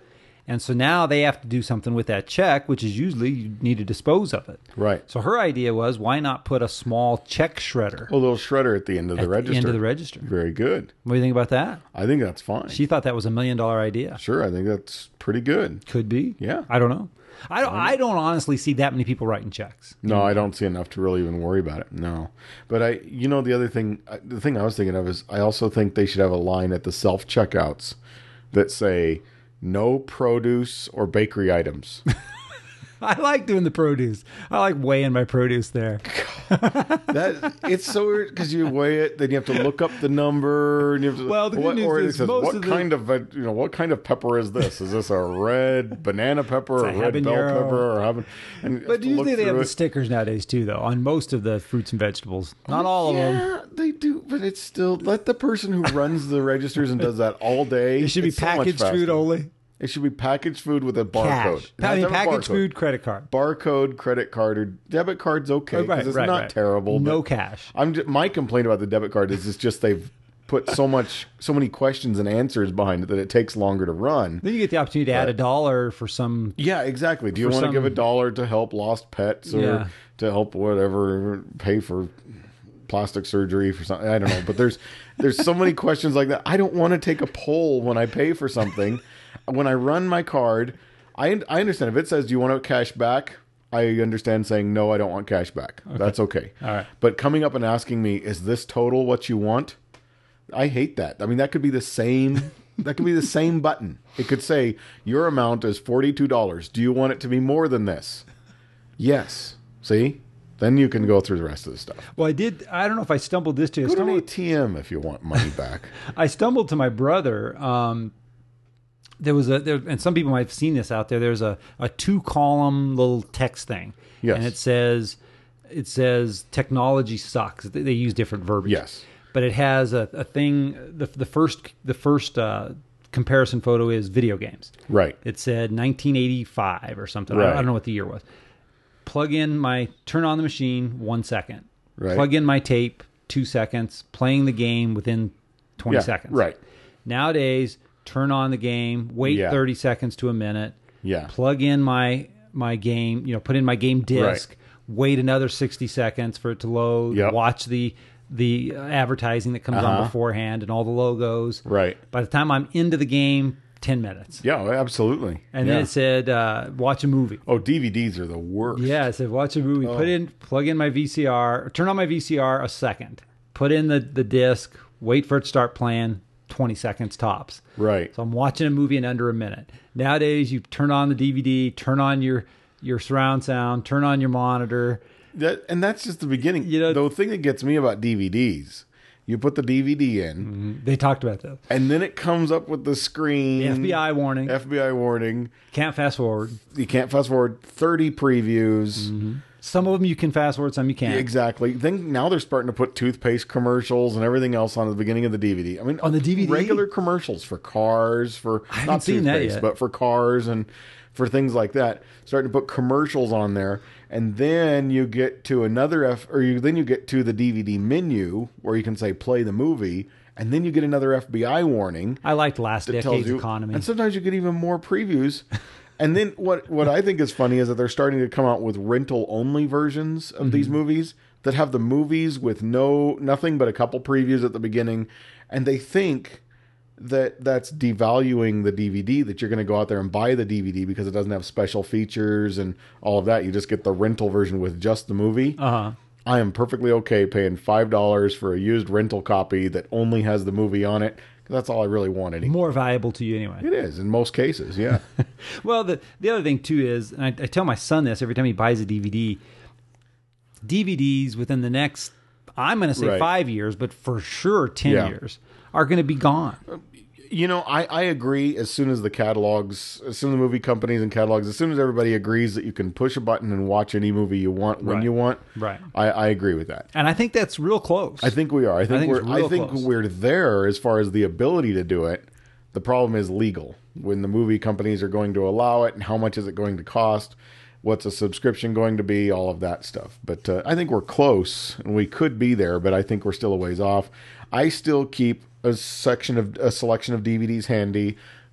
And so now they have to do something with that check, which is usually you need to dispose of it. Right. So her idea was, why not put a small check shredder A little shredder at the end of the at register. the end of the register? Very good. What do you think about that? I think that's fine. She thought that was a million dollar idea. Sure, I think that's pretty good. Could be. Yeah. I don't know. I don't, I don't honestly see that many people writing checks. No, I don't see enough to really even worry about it. No. But I, you know, the other thing, the thing I was thinking of is I also think they should have a line at the self checkouts that say no produce or bakery items. I like doing the produce. I like weighing my produce there. That it's so weird because you weigh it, then you have to look up the number. And you have to, Well, the good what, news or it is says, most what of the- kind of veg- you know what kind of pepper is this? Is this a red banana pepper, or a red bell habanero. pepper, or haban- and you have But to look usually they have through the it. stickers nowadays too, though, on most of the fruits and vegetables. Not all of them. Yeah, they do, but it's still let the person who runs the registers and does that all day. It should be it's so much packaged food faster. only. It should be packaged food with a barcode. Cash. It has I mean, to have a packaged barcode. food, credit card. Barcode, credit card, or debit card's okay Oh, because right, it's right, not right. terrible. No but cash. I'm just, my complaint about the debit card is it's just they've put so much, so many questions and answers behind it that it takes longer to run. Then you get the opportunity to add a dollar for some. Yeah, exactly. Do you For want to some- give a dollar to help lost pets or Yeah. to help whatever pay for plastic surgery for something? I don't know, but there's there's so many questions like that. I don't want to take a poll when I pay for something. When I run my card, I I understand if it says, "Do you want cash back?" I understand saying no, I don't want cash back. That's okay. All right. But coming up and asking me, "Is this total what you want?" I hate that. I mean, that could be the same. That could be the same button. It could say, "Your amount is forty-two dollars. Do you want it to be more than this?" Yes. See? Then you can go through the rest of the stuff. Well, I did. I don't know if I stumbled this to you. I Go to an stumbled, A T M if you want money back. I stumbled to my brother. Um, there was a, there, and some people might have seen this out there. There's a, a two column little text thing. Yes. And it says, it says technology sucks. They, they use different verbiage. Yes. But it has a, a thing. The, the first, the first uh, comparison photo is video games. Right. It said nineteen eighty-five or something. I, Right. I don't know what the year was. Plug in my, turn on the machine, one second. Right. Plug in my tape, two seconds. Playing the game within twenty Yeah, seconds. right. Nowadays, turn on the game, wait Yeah. thirty seconds to a minute. Yeah. Plug in my my game, you know, put in my game disc, Right. wait another sixty seconds for it to load, Yep. watch the the advertising that comes on Uh-huh. beforehand and all the logos. Right. By the time I'm into the game, ten minutes. Yeah, absolutely. And yeah. then it said, uh, watch a movie. Oh, D V Ds are the worst. Yeah, it said, watch a movie. Oh. Put in, plug in my V C R, turn on my V C R a second. Put in the, the disc, wait for it to start playing, twenty seconds tops. Right. So I'm watching a movie in under a minute. Nowadays, you turn on the D V D, turn on your, your surround sound, turn on your monitor. That, and that's just the beginning. You know- the thing that gets me about D V Ds, you put the D V D in, They talked about that. and then it comes up with the screen. The F B I warning. F B I warning. Can't fast forward. You can't fast forward thirty previews. Some of them you can fast forward, some you can't. Exactly. Then now they're starting to put toothpaste commercials and everything else on the beginning of the D V D. I mean, On the D V D? regular commercials for cars, for haven't not seen that toothpaste, yet. but for cars and for things like that. Starting to put commercials on there, and then you get to another F, or you then you get to the D V D menu where you can say play the movie, and then you get another F B I warning. I liked last that tells decade's you, economy. and sometimes you get even more previews. And then what what I think is funny is that they're starting to come out with rental only versions of these Mm-hmm. movies that have the movies with no nothing but a couple previews at the beginning, and they think that that's devaluing the D V D, that you're going to go out there and buy the D V D because it doesn't have special features and all of that. You just get the rental version with just the movie. Uh-huh. I am perfectly okay paying five dollars for a used rental copy that only has the movie on it. 'Cause that's all I really want anymore. More valuable to you anyway. It is in most cases, yeah. Well, the the other thing too is, and I, I tell my son this every time he buys a D V D. D V Ds within the next, I'm going to say Right. five years, but for sure ten Yeah. years are going to be gone. You know, I, I agree as soon as the catalogs, as soon as the movie companies and catalogs, as soon as everybody agrees that you can push a button and watch any movie you want when Right. you want, Right. I, I agree with that. And I think that's real close. I think we are. I think, think we're it's I real think close. we're there as far as the ability to do it. The problem is legal. When the movie companies are going to allow it, and how much is it going to cost? What's a subscription going to be? All of that stuff. But uh, I think we're close, and we could be there. But I think we're still a ways off. I still keep a section of a selection of D V Ds handy,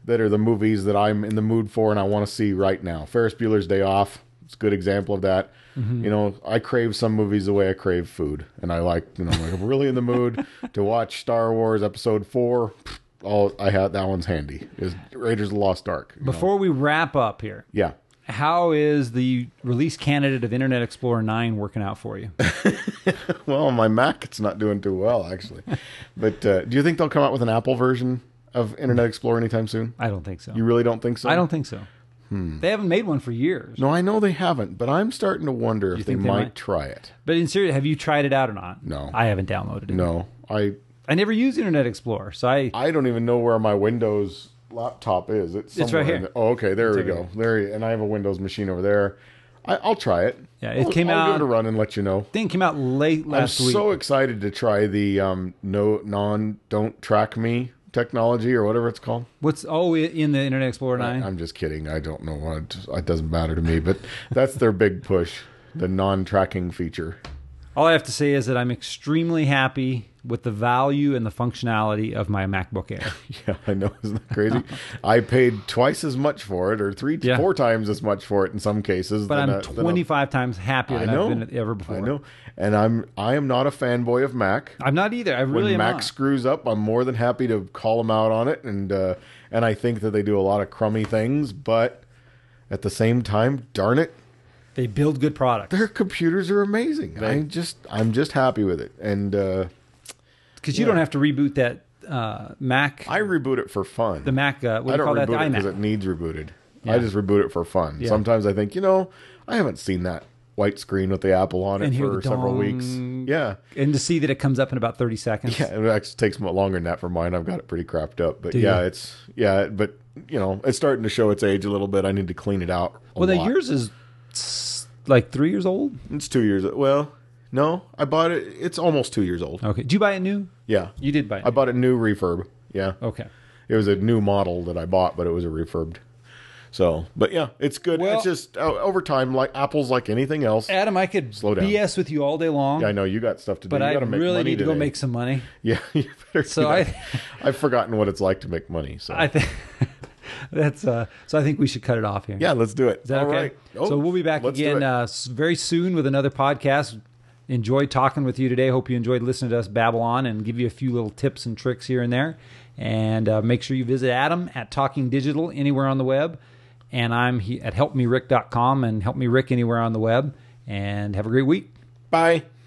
that are the movies that I'm in the mood for and I want to see right now. Ferris Bueller's Day Off. It's a good example of that. Mm-hmm. You know, I crave some movies the way I crave food. And I like, you know, like I'm really in the mood to watch Star Wars Episode four. Oh, I had that one's handy. Is Raiders of the Lost Ark. Before know. we wrap up here. Yeah. How is the release candidate of Internet Explorer nine working out for you? Well, on my Mac, it's not doing too well, actually. But uh, do you think they'll come out with an Apple version of Internet Explorer anytime soon? I don't think so. You really don't think so? I don't think so. Hmm. They haven't made one for years. No, I know they haven't, but I'm starting to wonder if they, they might, might try it. But in serious, have you tried it out or not? No. I haven't downloaded it. No. I I never use Internet Explorer, so I... I don't even know where my Windows laptop is. It's, it's right here. In the, oh, okay. There it's we go. Here. There, and I have a Windows machine over there. I, I'll try it. Yeah, it I'll, came I'll out... I'll give it a run and let you know. Thing came out late last I'm week. I'm so excited to try the um, no non don't track me technology or whatever it's called. What's oh in the Internet Explorer nine? I'm just kidding. I don't know what it doesn't matter to me, but that's their big push, the non-tracking feature. All I have to say is that I'm extremely happy with the value and the functionality of my MacBook Air. Yeah, I know. Isn't that crazy? I paid twice as much for it, or three, yeah. four times as much for it in some cases. But than I'm a, twenty-five a, times happier than I've been ever before. I know, and I'm I am not a fanboy of Mac. I'm not either. I really when am Mac not. screws up, I'm more than happy to call them out on it, and uh, and I think that they do a lot of crummy things, but at the same time, darn it, they build good products. Their computers are amazing. They, I just I'm just happy with it, and. Uh, Because you yeah. don't have to reboot that uh, Mac. I reboot it for fun. The Mac, uh, what do I you don't call that? reboot The it because iMac. it needs rebooted. Yeah. I just reboot it for fun. Yeah. Sometimes I think, you know, I haven't seen that white screen with the Apple on it and for several weeks. Yeah. And to see that it comes up in about thirty seconds. Yeah, it actually takes longer than that for mine. I've got it pretty crapped up. But do yeah, you? it's, yeah, but, you know, it's starting to show its age a little bit. I need to clean it out. A well, then lot. yours is like three years old? It's two years. Well, no, I bought it. It's almost two years old. Okay. Did you buy it new? Yeah. You did buy it I bought a new refurb. Yeah. Okay. It was a new model that I bought, but it was a refurbed. So, but yeah, it's good. Well, it's just uh, over time, like Apple's like anything else. Adam, I could Slow down. B S with you all day long. Yeah, I know you got stuff to do. But you I gotta make really money need to today. go make some money. Yeah, you better. So do I, that. I've forgotten what it's like to make money. So I think that's. Uh, so I think we should cut it off here. yeah, let's do it. Is that All okay? right. Oh, so we'll be back let's do again it. uh, very soon with another podcast. Enjoyed talking with you today. Hope you enjoyed listening to us babble on and give you a few little tips and tricks here and there. And uh, make sure you visit Adam at Talking Digital anywhere on the web. And I'm he- at help me rick dot com and help me rick anywhere on the web. And have a great week. Bye.